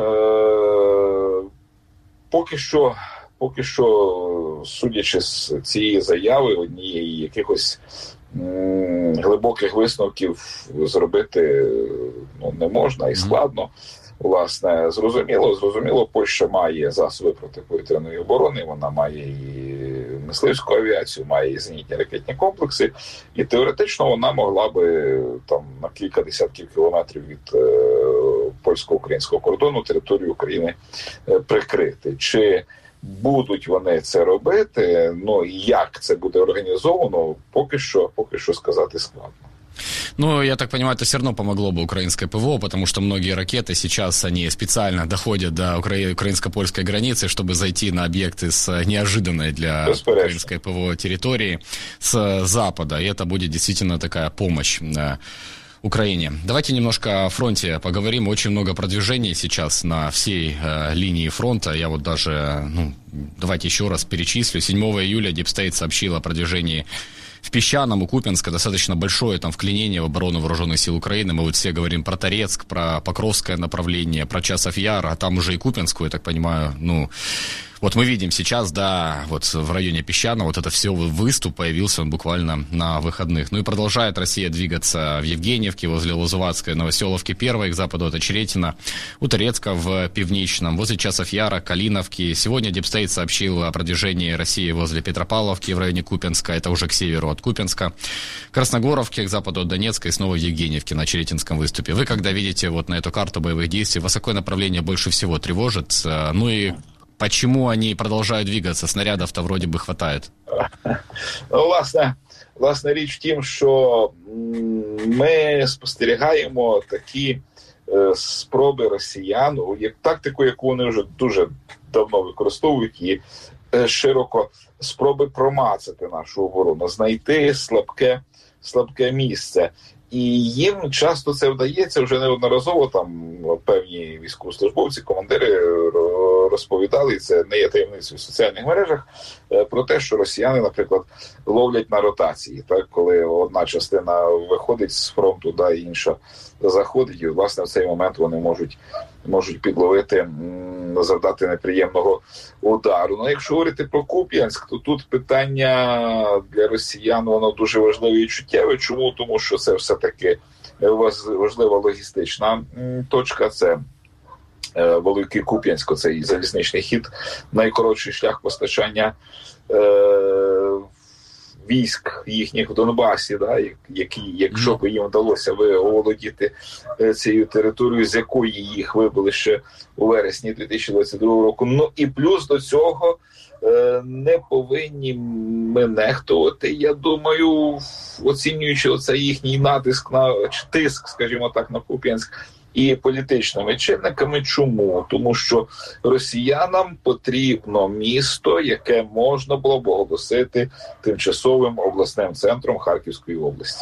е, поки що Поки що, судячи з цієї заяви, однієї якихось м- глибоких висновків зробити, ну, не можна і складно. Власне, зрозуміло, зрозуміло, Польща має засоби протиповітряної оборони, вона має і мисливську авіацію, має і зенітні ракетні комплекси, і теоретично вона могла би там на кілька десятків кілометрів від е- польсько-українського кордону територію України е- прикрити. Чи будуть вони це робити, ну і як це буде організовано, поки що, поки що сказати складно. Ну, я так понимаю, это все равно помогло бы украинское ПВО, потому что многие ракеты сейчас, они специально доходят до укра- украинско-польской границы, чтобы зайти на объекты с неожиданной для украинской ПВО территории с запада, и это будет действительно такая помощь Украине. Давайте немножко о фронте поговорим. Очень много продвижений сейчас на всей э, линии фронта. Я вот даже, ну, давайте еще раз перечислю. седьмого июля Deep State сообщил о продвижении в Песчаном, у Купянска, достаточно большое там вклинение в оборону вооруженных сил Украины. Мы вот все говорим про Торецк, про Покровское направление, про Часов Яр, а там уже и Купянскую, я так понимаю, ну... Вот мы видим сейчас, да, вот в районе Песчаного вот это все выступ появился он буквально на выходных. Ну и продолжает Россия двигаться в Евгеньевке, возле Лозуватской, Новоселовки первой, к западу от Очеретина, у Торецка в Пивничном, возле Часов Яра, Калиновки. Сегодня Deep State сообщил о продвижении России возле Петропавловки в районе Купянска, это уже к северу от Купянска, Красногоровке, к западу от Донецка и снова в Евгеньевке на Очеретинском выступе. Вы, когда видите вот на эту карту боевых действий, вас какое направление больше всего тревожит? Ну и почему они продовжують двигатися? Снарядів-то вроді би хватает. Ну, власне, власне річ в тім, що ми спостерігаємо такі спроби росіян, як тактику, яку вони вже дуже давно використовують, і широко спроби промацати нашу оборону, знайти слабке, слабке місце. І їм часто це вдається, вже неодноразово там певні військовослужбовці, командири розповідали, і це не є таємницею в соціальних мережах, про те, що росіяни, наприклад, ловлять на ротації, так, коли одна частина виходить з фронту, да, інша заходить, і, власне, в цей момент вони можуть, можуть підловити, завдати неприємного удару. Ну, якщо говорити про Куп'янськ, то тут питання для росіян, воно дуже важливе і чуттєве. Чому? Тому що це все-таки важлива логістична точка, це Великий Куп'янськ, цей залізничний хід, найкоротший шлях постачання е- військ їхніх в Донбасі, да, які, якщо б їм вдалося оволодіти цією територією, з якої їх вибили ще у вересні дві тисячі двадцять другого року. Ну і плюс до цього е, не повинні ми нехтувати, я думаю, оцінюючи оцей їхній натиск на тиск, скажімо так, на Куп'янськ, і політичними чинниками. Чому? Тому що росіянам потрібно місто, яке можна було б оголосити тимчасовим обласним центром Харківської області.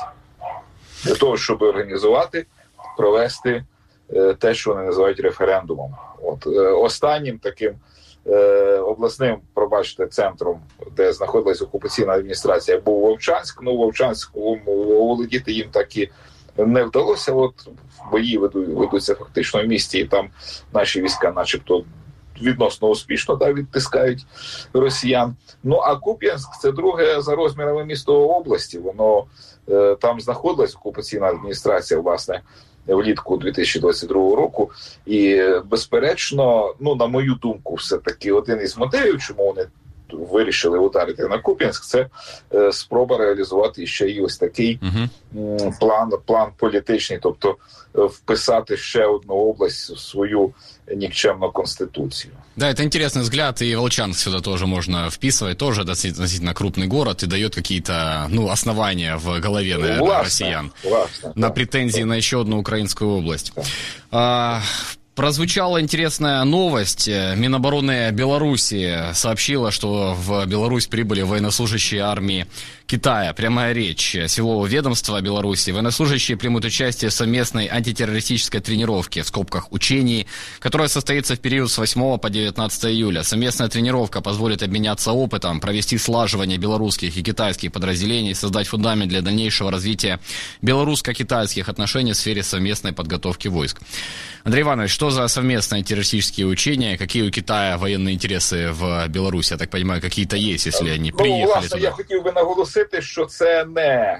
Для того, щоб організувати, провести е, те, що вони називають референдумом. От, е, останнім таким е, обласним, пробачте, центром, де знаходилась окупаційна адміністрація, був Вовчанськ. Ну, Вовчанську оволодіти їм так і не вдалося. От бої ведуться фактично в місті, і там наші війська начебто відносно успішно, да, відтискають росіян. Ну, а Куп'янськ – це друге за розмірами місто області. Воно е, там знаходилась окупаційна адміністрація, власне, влітку дві тисячі двадцять другого року. І, безперечно, ну, на мою думку, все-таки один із мотивів, чому вони вирішили ударити на Куп'янськ, це е, спроба реалізувати ще й ось такий uh-huh. м, план, план політичний, тобто е, вписати ще одну область в свою никчемную конституцию. Да, это интересный взгляд, и Волчанск сюда тоже можно вписывать, тоже относительно крупный город, и дает какие-то, ну, основания в голове, наверное, властно, россиян властно, на да, претензии да. на еще одну украинскую область. Да. А, прозвучала интересная новость. Минобороны Беларуси сообщила, что в Беларусь прибыли военнослужащие армии Китая. Прямая речь силового ведомства Беларуси. Военнослужащие примут участие в совместной антитеррористической тренировке, в скобках учений, которая состоится в период с восьмого по девятнадцатое июля. Совместная тренировка позволит обменяться опытом, провести слаживание белорусских и китайских подразделений, создать фундамент для дальнейшего развития белорусско-китайских отношений в сфере совместной подготовки войск. Андрей Иванович, что за совместные террористические учения? Какие у Китая военные интересы в Беларуси? Я так понимаю, какие-то есть, если они ну, приехали власне, туда. Я хотів би наголосити, що це не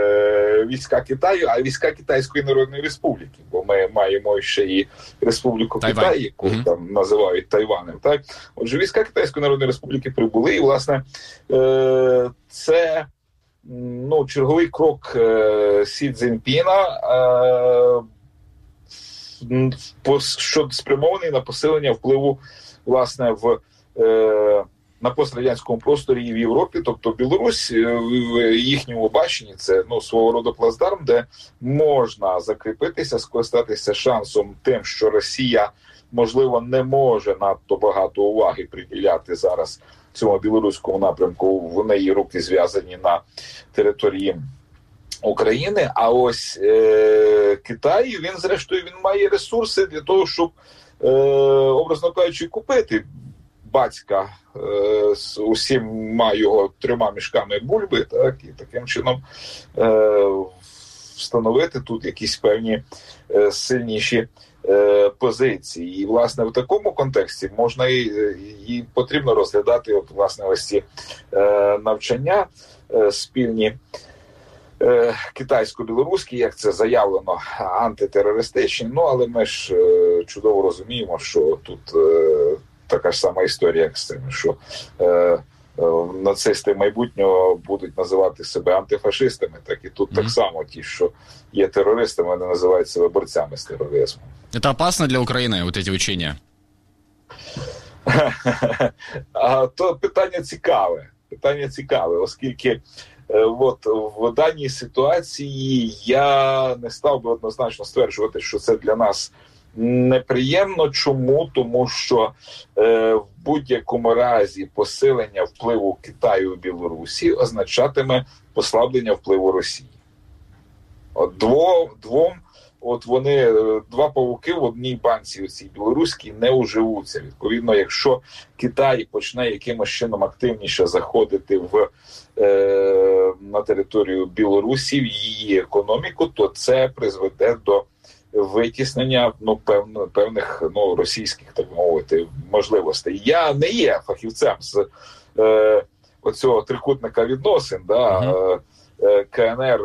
е, війська Китаю, а війська Китайської Народної Республіки, бо ми маємо ще і Республіку Тайвань. Китай, яку угу. там називають Тайванем. Так? Отже, війська Китайської Народної Республіки прибули, і, власне, е, це ну, черговий крок е, Сі Цзіньпіна, е, що спрямований на посилення впливу, власне, в е, на пострадянському просторі і в Європі. Тобто Білорусь в їхньому баченні це ну, свого роду плацдарм, де можна закріпитися, скористатися шансом тим, що Росія, можливо, не може надто багато уваги приділяти зараз цьому білоруському напрямку. В неї руки зв'язані на території України, а ось е, Китай, він зрештою він має ресурси для того, щоб, е, образно кажучи, купити батька е, з усіма його трьома мішками бульби, так, і таким чином е, встановити тут якісь певні е, сильніші е, позиції. І, власне, в такому контексті можна і, і потрібно розглядати от, власне, ось ці е, навчання е, спільні, китайсько-білоруські, як це заявлено, антитерористичні, ну, але ми ж е, чудово розуміємо, що тут е, така ж сама історія, як з цим, що е, е, нацисти майбутнього будуть називати себе антифашистами, так і тут mm-hmm. так само ті, що є терористами, вони називають себе борцями з тероризмом. Це опасно для України, вот ці учення? То питання цікаве. Питання цікаве, оскільки От в даній ситуації я не став би однозначно стверджувати, що це для нас неприємно. Чому? Тому що е, в будь-якому разі посилення впливу Китаю в Білорусі означатиме послаблення впливу Росії. От двом, двом от вони, два павуки в одній банці, оцій білоруській, не уживуться. Відповідно, якщо Китай почне якимось чином активніше заходити в, е, на територію Білорусі, в її економіку, то це призведе до витіснення ну, певно, певних ну, російських, так мовити, можливостей. Я не є фахівцем з е, оцього трикутника відносин, да, mm-hmm. е, КНР,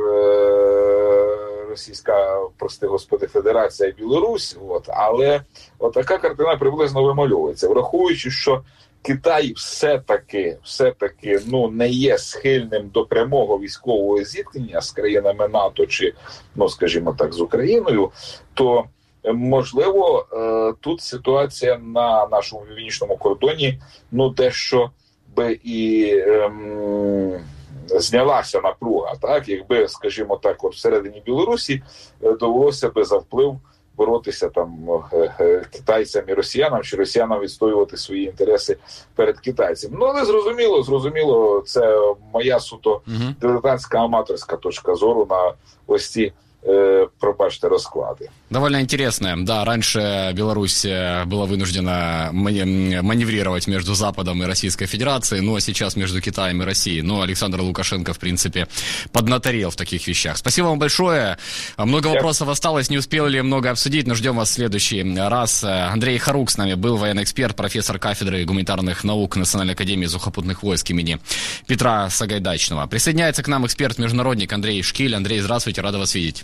е, Російська, прости господи, Федерація, Білорусь, от, але от така картина приблизно вимальовується, враховуючи, що Китай все-таки, все-таки ну, не є схильним до прямого військового зіткнення з країнами НАТО чи, ну, скажімо так, з Україною, то, можливо, тут ситуація на нашому північному кордоні, ну, дещо би і ем, знялася напруга, так, якби, скажімо так, от всередині Білорусі довелося би за вплив боротися там китайцям і росіянам, чи росіянам відстоювати свої інтереси перед китайцями. Ну, але зрозуміло, зрозуміло, це моя суто дилетантська аматорська точка зору на ось ці, э, пробачьте, расклады. Довольно интересно. Да, раньше Беларусь была вынуждена маневрировать между Западом и Российской Федерацией, ну а сейчас между Китаем и Россией. Но Александр Лукашенко, в принципе, поднаторел в таких вещах. Спасибо вам большое. Много вопросов осталось, не успели много обсудить, но ждем вас в следующий раз. Андрей Харук с нами был, военный эксперт, профессор кафедры гуманитарных наук Национальной академии сухопутных войск имени Петра Сагайдачного. Присоединяется к нам эксперт-международник Андрей Шкиль. Андрей, здравствуйте, рада вас видеть.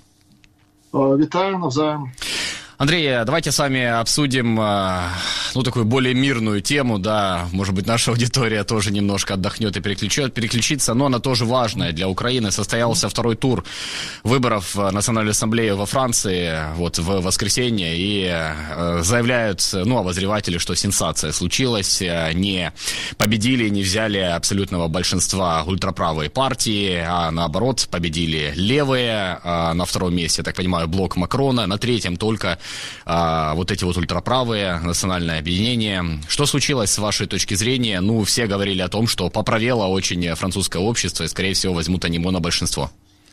Витаю, навзаим. Андрей, давайте с вами обсудим, ну, такую более мирную тему, да, может быть, наша аудитория тоже немножко отдохнет и переключит, переключится, но она тоже важная для Украины. Состоялся второй тур выборов в Национальной ассамблее во Франции, вот, в воскресенье, и заявляют, ну, обозреватели, что сенсация случилась, не победили, не взяли абсолютного большинства ультраправые партии, а наоборот, победили левые, а на втором месте, так понимаю, блок Макрона, на третьем только А, вот эти вот ультраправые, национальное объединение. Что случилось с вашей точки зрения? Ну, все говорили о том, что поправело очень французское общество, и, скорее всего, возьмут они монобольшинство.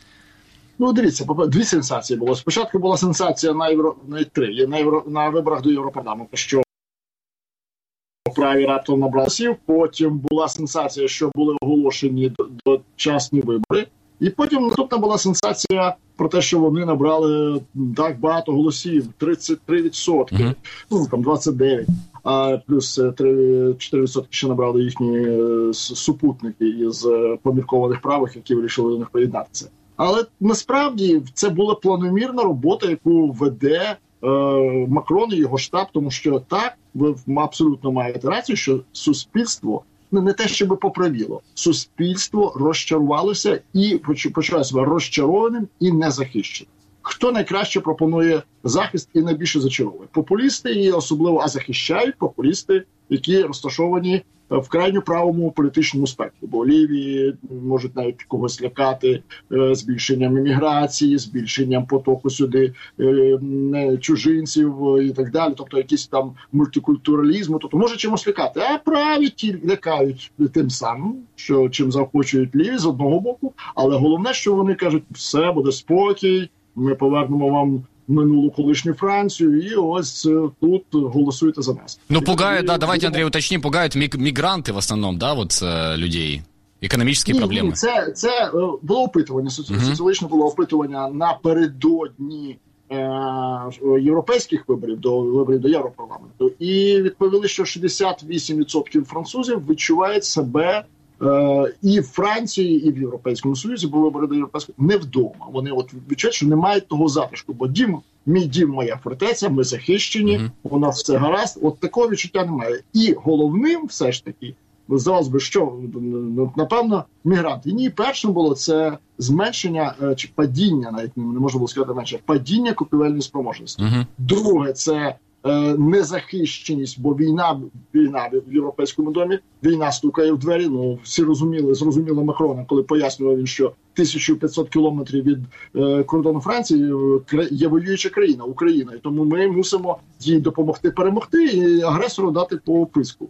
Ну, дивіться, дві сенсації було. Спочатку була сенсація на євро, на три, на, євро, на виборах до Європарламенту, що праві раптом набрали сів, потім була сенсація, що були оголошені дочасні вибори, і потім наступна була сенсація про те, що вони набрали так багато голосів, тридцять три відсотки, uh-huh. ну там двадцять дев'ять, а плюс чотири відсотки ще набрали їхні супутники із поміркованих правих, які вирішили до них приєднатися. Але насправді це була планомірна робота, яку веде е, Макрон і його штаб, тому що так, ви абсолютно маєте рацію, що суспільство не те, щоб поправіло. Суспільство розчарувалося і почуває себе розчарованим і незахищеним. Хто найкраще пропонує захист і найбільше зачаровує? Популісти і особливо, а захищають популісти, які розташовані в крайньо правому політичному спектрі. Бо ліві можуть навіть когось лякати е, збільшенням імміграції, збільшенням потоку сюди е, чужинців і так далі. Тобто якийсь там мультикультуралізму. Тобто може чимось лякати. А праві ті лякають тим самим, що чим заохочують ліві з одного боку. Але головне, що вони кажуть, все, буде спокій, ми повернемо вам минулу колишню Францию, и ось тут голосуйте за нас. Ну, пугают, да, давайте, Андрей, уточним, пугают мигранты в основном, да, вот людей, економічні проблеми. Ні, це, це було опитування, соціологічне було опитування напередодні е, європейських виборів, до виборів до Європарламенту, і відповіли, що шістдесят вісім відсотків французів відчувають себе і в Франції, і в Європейському Союзі, бо вибори до Європейського, не вдома. Вони от відчувають, що не мають того затишку, бо дім, мій дім, моя фортеця, ми захищені, mm-hmm. у нас все гаразд. От такого відчуття немає. І головним все ж таки, здавалось би, що, напевно, мігранти. Ні, першим було це зменшення, чи падіння, навіть не можна було сказати менше, падіння купівельної спроможності. Mm-hmm. Друге, це е, незахищеність, бо війна, війна в європейському домі, війна стукає в двері. Ну всі розуміли, зрозуміло Макрона, коли пояснював він, що тисяча п'ятсот кілометрів від е, кордону Франції е, є воююча країна, Україна, і тому ми мусимо їй допомогти перемогти і агресору дати по писку.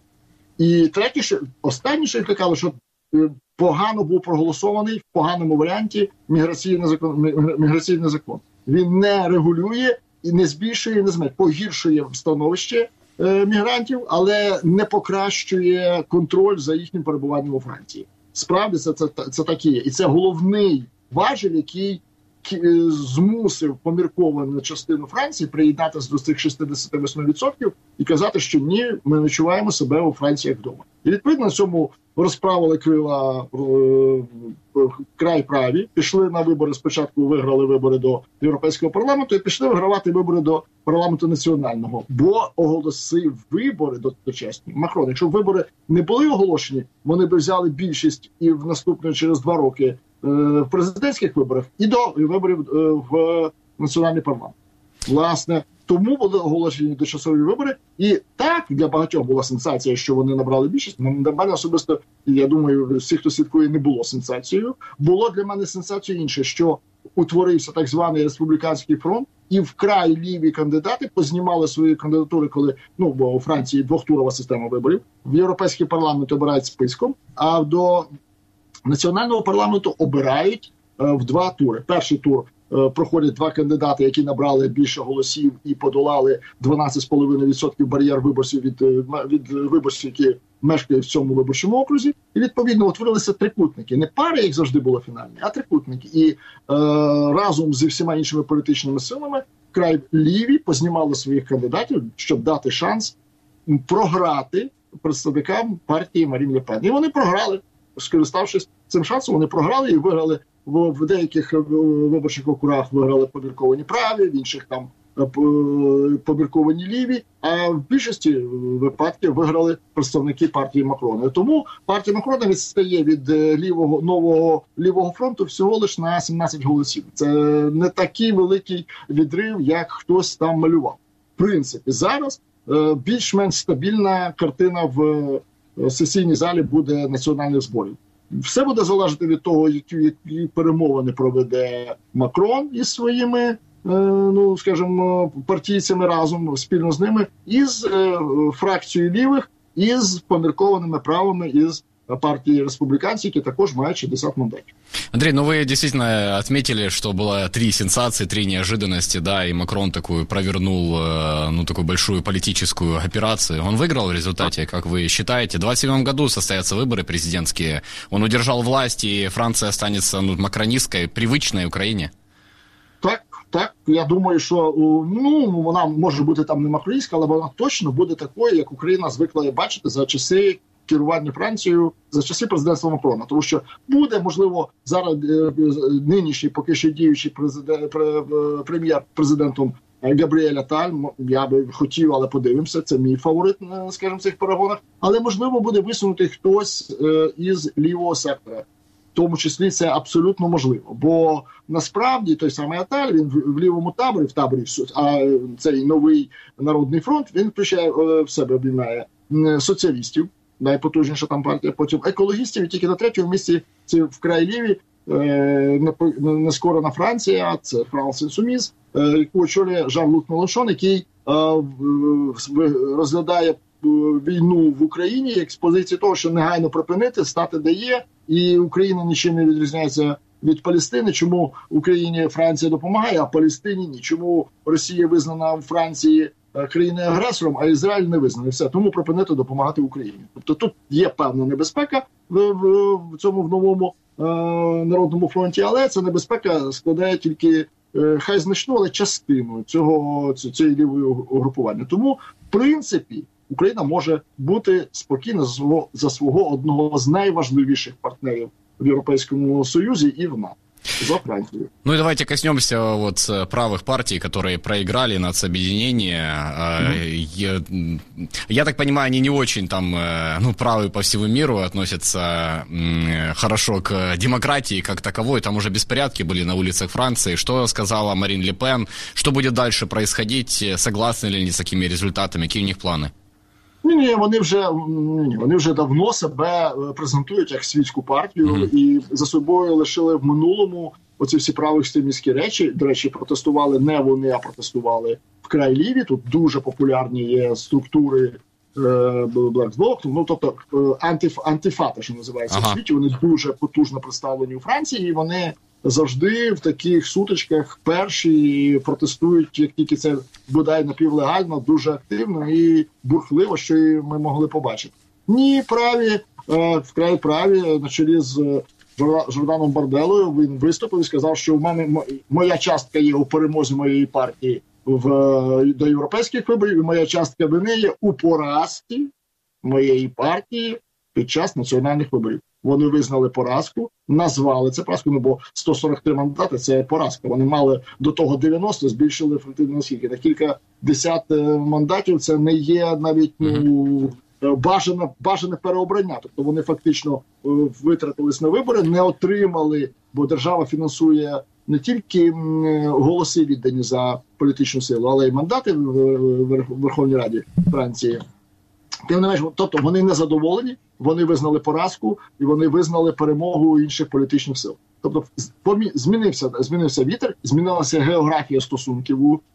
І третє, що останнє, що кликали, що е, погано був проголосований в поганому варіанті міграційний закон. Міграційний закон. Він не регулює і не збільшує, не зменшує, погіршує становище е, мігрантів, але не покращує контроль за їхнім перебуванням у Франції. Справді це, це, це так і є. І це головний важіль, який е, змусив помірковану частину Франції приєднатися до цих шістдесят вісім відсотків і казати, що ні, ми не відчуваємо себе у Франції як вдома. І відповідно цьому розправили крила е, край праві, пішли на вибори, спочатку виграли вибори до Європейського парламенту і пішли вигравати вибори до парламенту національного, бо оголосив вибори дочасні. Макрон, якщо вибори не були оголошені, вони б взяли більшість і в наступні через два роки е, в президентських виборах, і до виборів е, в національний парламент. Власне, тому були оголошені дочасові вибори. І так, для багатьох була сенсація, що вони набрали більшість. Для мене особисто, я думаю, всі, хто слідкує, не було сенсацією. Було для мене сенсацією інше, що утворився так званий республіканський фронт, і вкрай ліві кандидати познімали свої кандидатури, коли, ну, бо у Франції двохтурова система виборів, в Європейський парламент обирають списком, а до національного парламенту обирають е, в два тури. Перший тур проходять два кандидати, які набрали більше голосів і подолали дванадцять цілих п'ять десятих відсотків бар'єр виборців від, від виборців, які мешкають в цьому виборчому окрузі. І, відповідно, утворилися трикутники. Не пари, як завжди було фінальні, а трикутники. І е, разом зі всіма іншими політичними силами край ліві познімали своїх кандидатів, щоб дати шанс програти представникам партії Марін Ле Пен. І вони програли, скориставшись цим шансом, вони програли і виграли. В деяких виборчих округах виграли помірковані праві, в інших там помірковані ліві, а в більшості випадків виграли представники партії Макрона. Тому партія Макрона відстає від лівого нового лівого фронту всього лише на сімнадцять голосів. Це не такий великий відрив, як хтось там малював. В принципі, зараз більш-менш стабільна картина в сесійній залі буде національних зборів. Все буде залежати від того, які, які перемовини проведе Макрон із своїми, е, ну скажімо, партійцями разом спільно з ними, із е, фракцією лівих, із поміркованими правами, із партии республиканцев, які також мають шестьдесят мандатов. Андрей, ну вы действительно отметили, что было три сенсации, три неожиданности, да, и Макрон такую провернул, ну, такую большую политическую операцию. Он выиграл в результате, как вы считаете? В двадцать седьмом году состоятся выборы президентские. Он удержал власть, и Франция останется, ну, макронистской, привычной Украине? Так, так. Я думаю, що, ну, вона може бути там не макроністська, але вона точно буде такою, як Україна звикла бачити за часи керування Францією, за часи президентства Макрона. Тому що буде, можливо, зараз нинішній, поки що діючий президент, прем'єр президентом Габріель Аталь, я би хотів, але подивимося, це мій фаворит, скажімо, в цих перегонах. Але, можливо, буде висунутий хтось із лівого сектора. В тому числі це абсолютно можливо. Бо насправді той самий Аталь, він в, в лівому таборі, в таборі, а цей новий Народний фронт, він включає в себе, об'єднає соціалістів, найпотужніша там партія, потім екологістів, і тільки на третьому місці це вкрай ліві, е, нескорена Франція, це Франс Інсуміз, е, яку очолює Жан-Люк Меланшон, який е, розглядає війну в Україні як з позиції того, що негайно припинити, стати де є, і Україна нічим не відрізняється від Палестини. Чому Україні Франція допомагає, а Палестині ні? Чому Росія визнана в Франції країною-агресором, а Ізраїль не визнаний? Все, тому припинити допомагати Україні. Тобто тут є певна небезпека в, в, в цьому в новому е, Народному фронті, але ця небезпека складає тільки, е, хай значну, але частину цього, цієї лівої угрупування. Тому, в принципі, Україна може бути спокійна за свого, за свого одного з найважливіших партнерів в Європейському Союзі і в НАТО. за Францию. Ну и давайте коснемся вот правых партий, которые проиграли нацобъединение. Mm-hmm. Я, я так понимаю, они не очень там, ну, правые по всему миру относятся хорошо к демократии как таковой. Там уже беспорядки были на улицах Франции. Что сказала Марин Ле Пен? Что будет дальше происходить? Согласны ли они с такими результатами? Какие у них планы? Ні, ні, вони вже ні, вони вже давно себе презентують як світську партію mm-hmm. і за собою лишили в минулому оці всі правоекстремістські речі. До речі, протестували не вони, а протестували вкрай ліві. Тут дуже популярні є структури е, Black Bloc, ну тобто антиф, антифата, що називається ага. в світі. Вони дуже потужно представлені у Франції, і вони завжди в таких сутичках перші протестують, як тільки це бодай напівлегально, дуже активно і бурхливо, що і ми могли побачити. Ні, праві, вкрай праві, на чолі з Жорданом Барделою, він виступив і сказав, що в мене моя частка є у перемозі моєї партії в, до європейських виборів, і моя частка вини є у поразці моєї партії під час національних виборів. Вони визнали поразку, назвали це поразку, ну бо сто сорок три мандати – це поразка. Вони мали до того дев'яносто, збільшили ефективно наскільки. На кілька десят мандатів це не є навіть ну, бажане, бажане переобрання. Тобто вони фактично витратились на вибори, не отримали, бо держава фінансує не тільки голоси віддані за політичну силу, але й мандати в Верховній Раді Франції. Тим не менш, тобто вони не задоволені, вони визнали поразку і вони визнали перемогу інших політичних сил. Тобто змінився, змінився вітер, змінилася географія стосунків у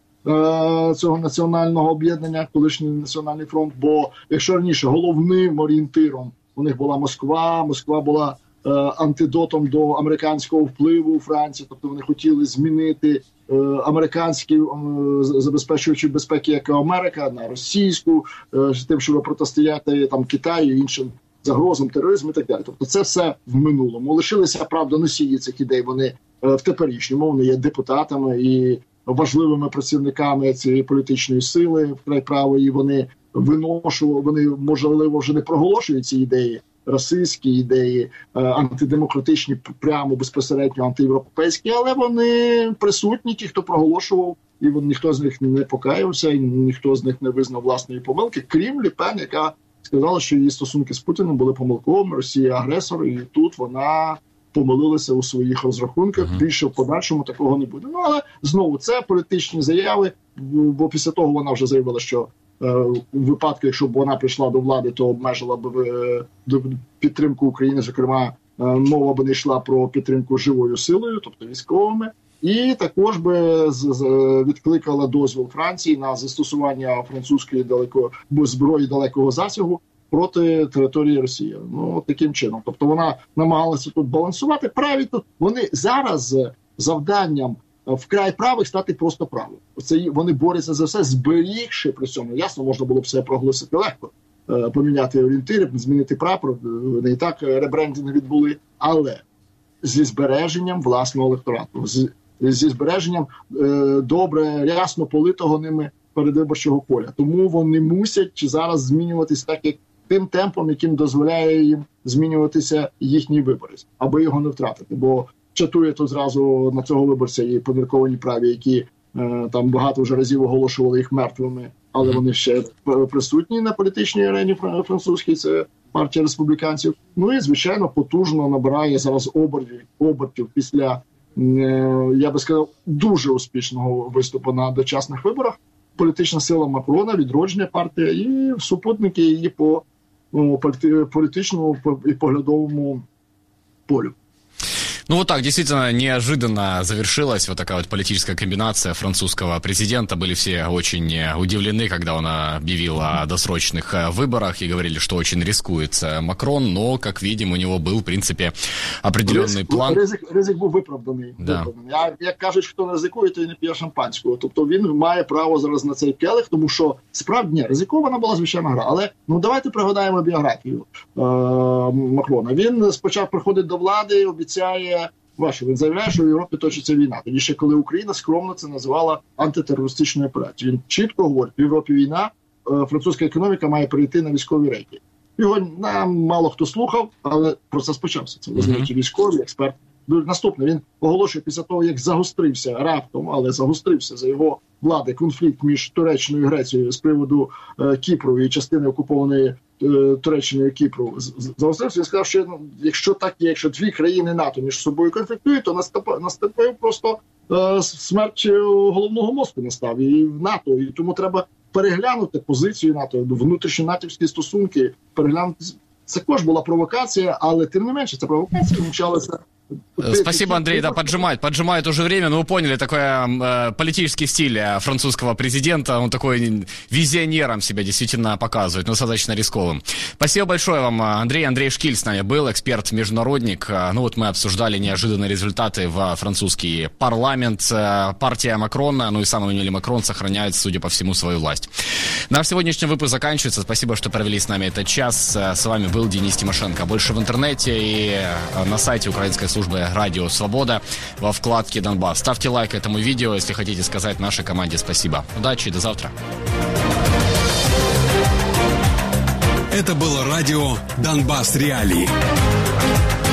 е, цього національного об'єднання, колишній Національний фронт, бо якщо раніше головним орієнтиром у них була Москва, Москва була е, антидотом до американського впливу у Франції, тобто вони хотіли змінити е, американські, е, забезпечуючи безпеки, як Америка, на російську, е, з тим, щоб протистояти там Китаю і іншим загрозам, тероризму і так далі. Тобто це все в минулому. Лишилися, правда, носії цих ідей, вони е, в теперішньому, вони є депутатами і важливими працівниками цієї політичної сили, вкрай правої, вони виношували, вони, можливо, вже не проголошують ці ідеї, расистські ідеї, антидемократичні, прямо безпосередньо антиєвропейські, але вони присутні, ті, хто проголошував, і ніхто з них не покаявся, і ніхто з них не визнав власної помилки, крім Ле Пен, яка сказала, що її стосунки з Путіним були помилковими, Росія агресор, і тут вона помилилася у своїх розрахунках, uh-huh. більше в подальшому такого не буде. Ну, але знову, це політичні заяви, бо після того вона вже заявила, що у випадку, якщо б вона прийшла до влади, то обмежила б підтримку України, зокрема, мова б не йшла про підтримку живою силою, тобто військовими, і також би відкликала дозвіл Франції на застосування французької далеко, зброї далекого засягу проти території Росії. Ну, таким чином. Тобто вона намагалася тут балансувати. Праві тут вони зараз завданням вкрай правих стати просто правим. Це вони борються за все, зберігши при цьому. Ясно, можна було б все проголосити легко, поміняти орієнтири, змінити прапор, не і так ребрендинги відбули, але зі збереженням власного електорату, з, зі збереженням е, добре, рясно политого ними передвиборчого поля. Тому вони мусять зараз змінюватися так, як тим темпом, яким дозволяє їм змінюватися їхній виборець, аби його не втратити. Бо чатує тут зразу на цього виборця і помірковані праві, які е, там багато вже разів оголошували їх мертвими, але вони ще присутні на політичній арені французькій, це партія республіканців. Ну і, звичайно, потужно набирає зараз обертів, обертів після, е, я би сказав, дуже успішного виступу на дочасних виборах. Політична сила Макрона, Відродження партія і супутники її по ну, політичному і поглядовому полю. Ну вот так, действительно, неожиданно завершилась вот такая вот политическая комбинация французского президента. Были все очень удивлены, когда он объявил о досрочных выборах и говорили, что очень рискует Макрон, но, как видим, у него был, в принципе, определенный ризик, план. Ризик, ризик був виправданий. Да. виправданий. Я, як кажуть, хто не ризикує, то і не п'є шампанського. Тобто він має право зараз на цей келих, тому що, справді, ризикована була звичайна гра. Але, ну, давайте пригадаємо біографію е- Макрона. Він спочатку приходить до влади, обіцяє Ваше, він заявляє, що в Європі точиться війна. Тоді ще коли Україна скромно це називала антитерористичною операцією. Він чітко говорить, в Європі війна, французька економіка має перейти на військові рейки. Його нам мало хто слухав, але процес почався. Це визнають військові, експерти. наступне, він оголошує після того, як загострився раптом, але загострився за його влади конфлікт між Туреччиною і Грецією з приводу е, Кіпру і частини окупованої е, Туреччиною Кіпру. Загострився, він сказав, що ну, якщо так є, якщо дві країни НАТО між собою конфліктують, то наступив, наступив просто е, смерть головного мозку настав і в НАТО. І тому треба переглянути позицію НАТО, внутрішньонатівські стосунки, переглянути. Це також була провокація, але тим не менше, ця провокація почалася. Спасибо, Андрей. Да, поджимает, поджимает уже время. Но вы поняли, такой э, политический стиль французского президента. Он такой визионером себя действительно показывает, но достаточно рисковым. Спасибо большое вам, Андрей. Андрей Шкиль с нами был, эксперт-международник. Ну вот мы обсуждали неожиданные результаты в французский парламент. Партия Макрона, ну и сам Эммануэль Макрон сохраняет, судя по всему, свою власть. Наш сегодняшний выпуск заканчивается. Спасибо, что провели с нами этот час. С вами был Денис Тимошенко. Больше в интернете и на сайте Украинской службы «Радио Свобода» во вкладке «Донбасс». Ставьте лайк этому видео, если хотите сказать нашей команде спасибо. Удачи, до завтра. Это было радио «Донбасс Реалии».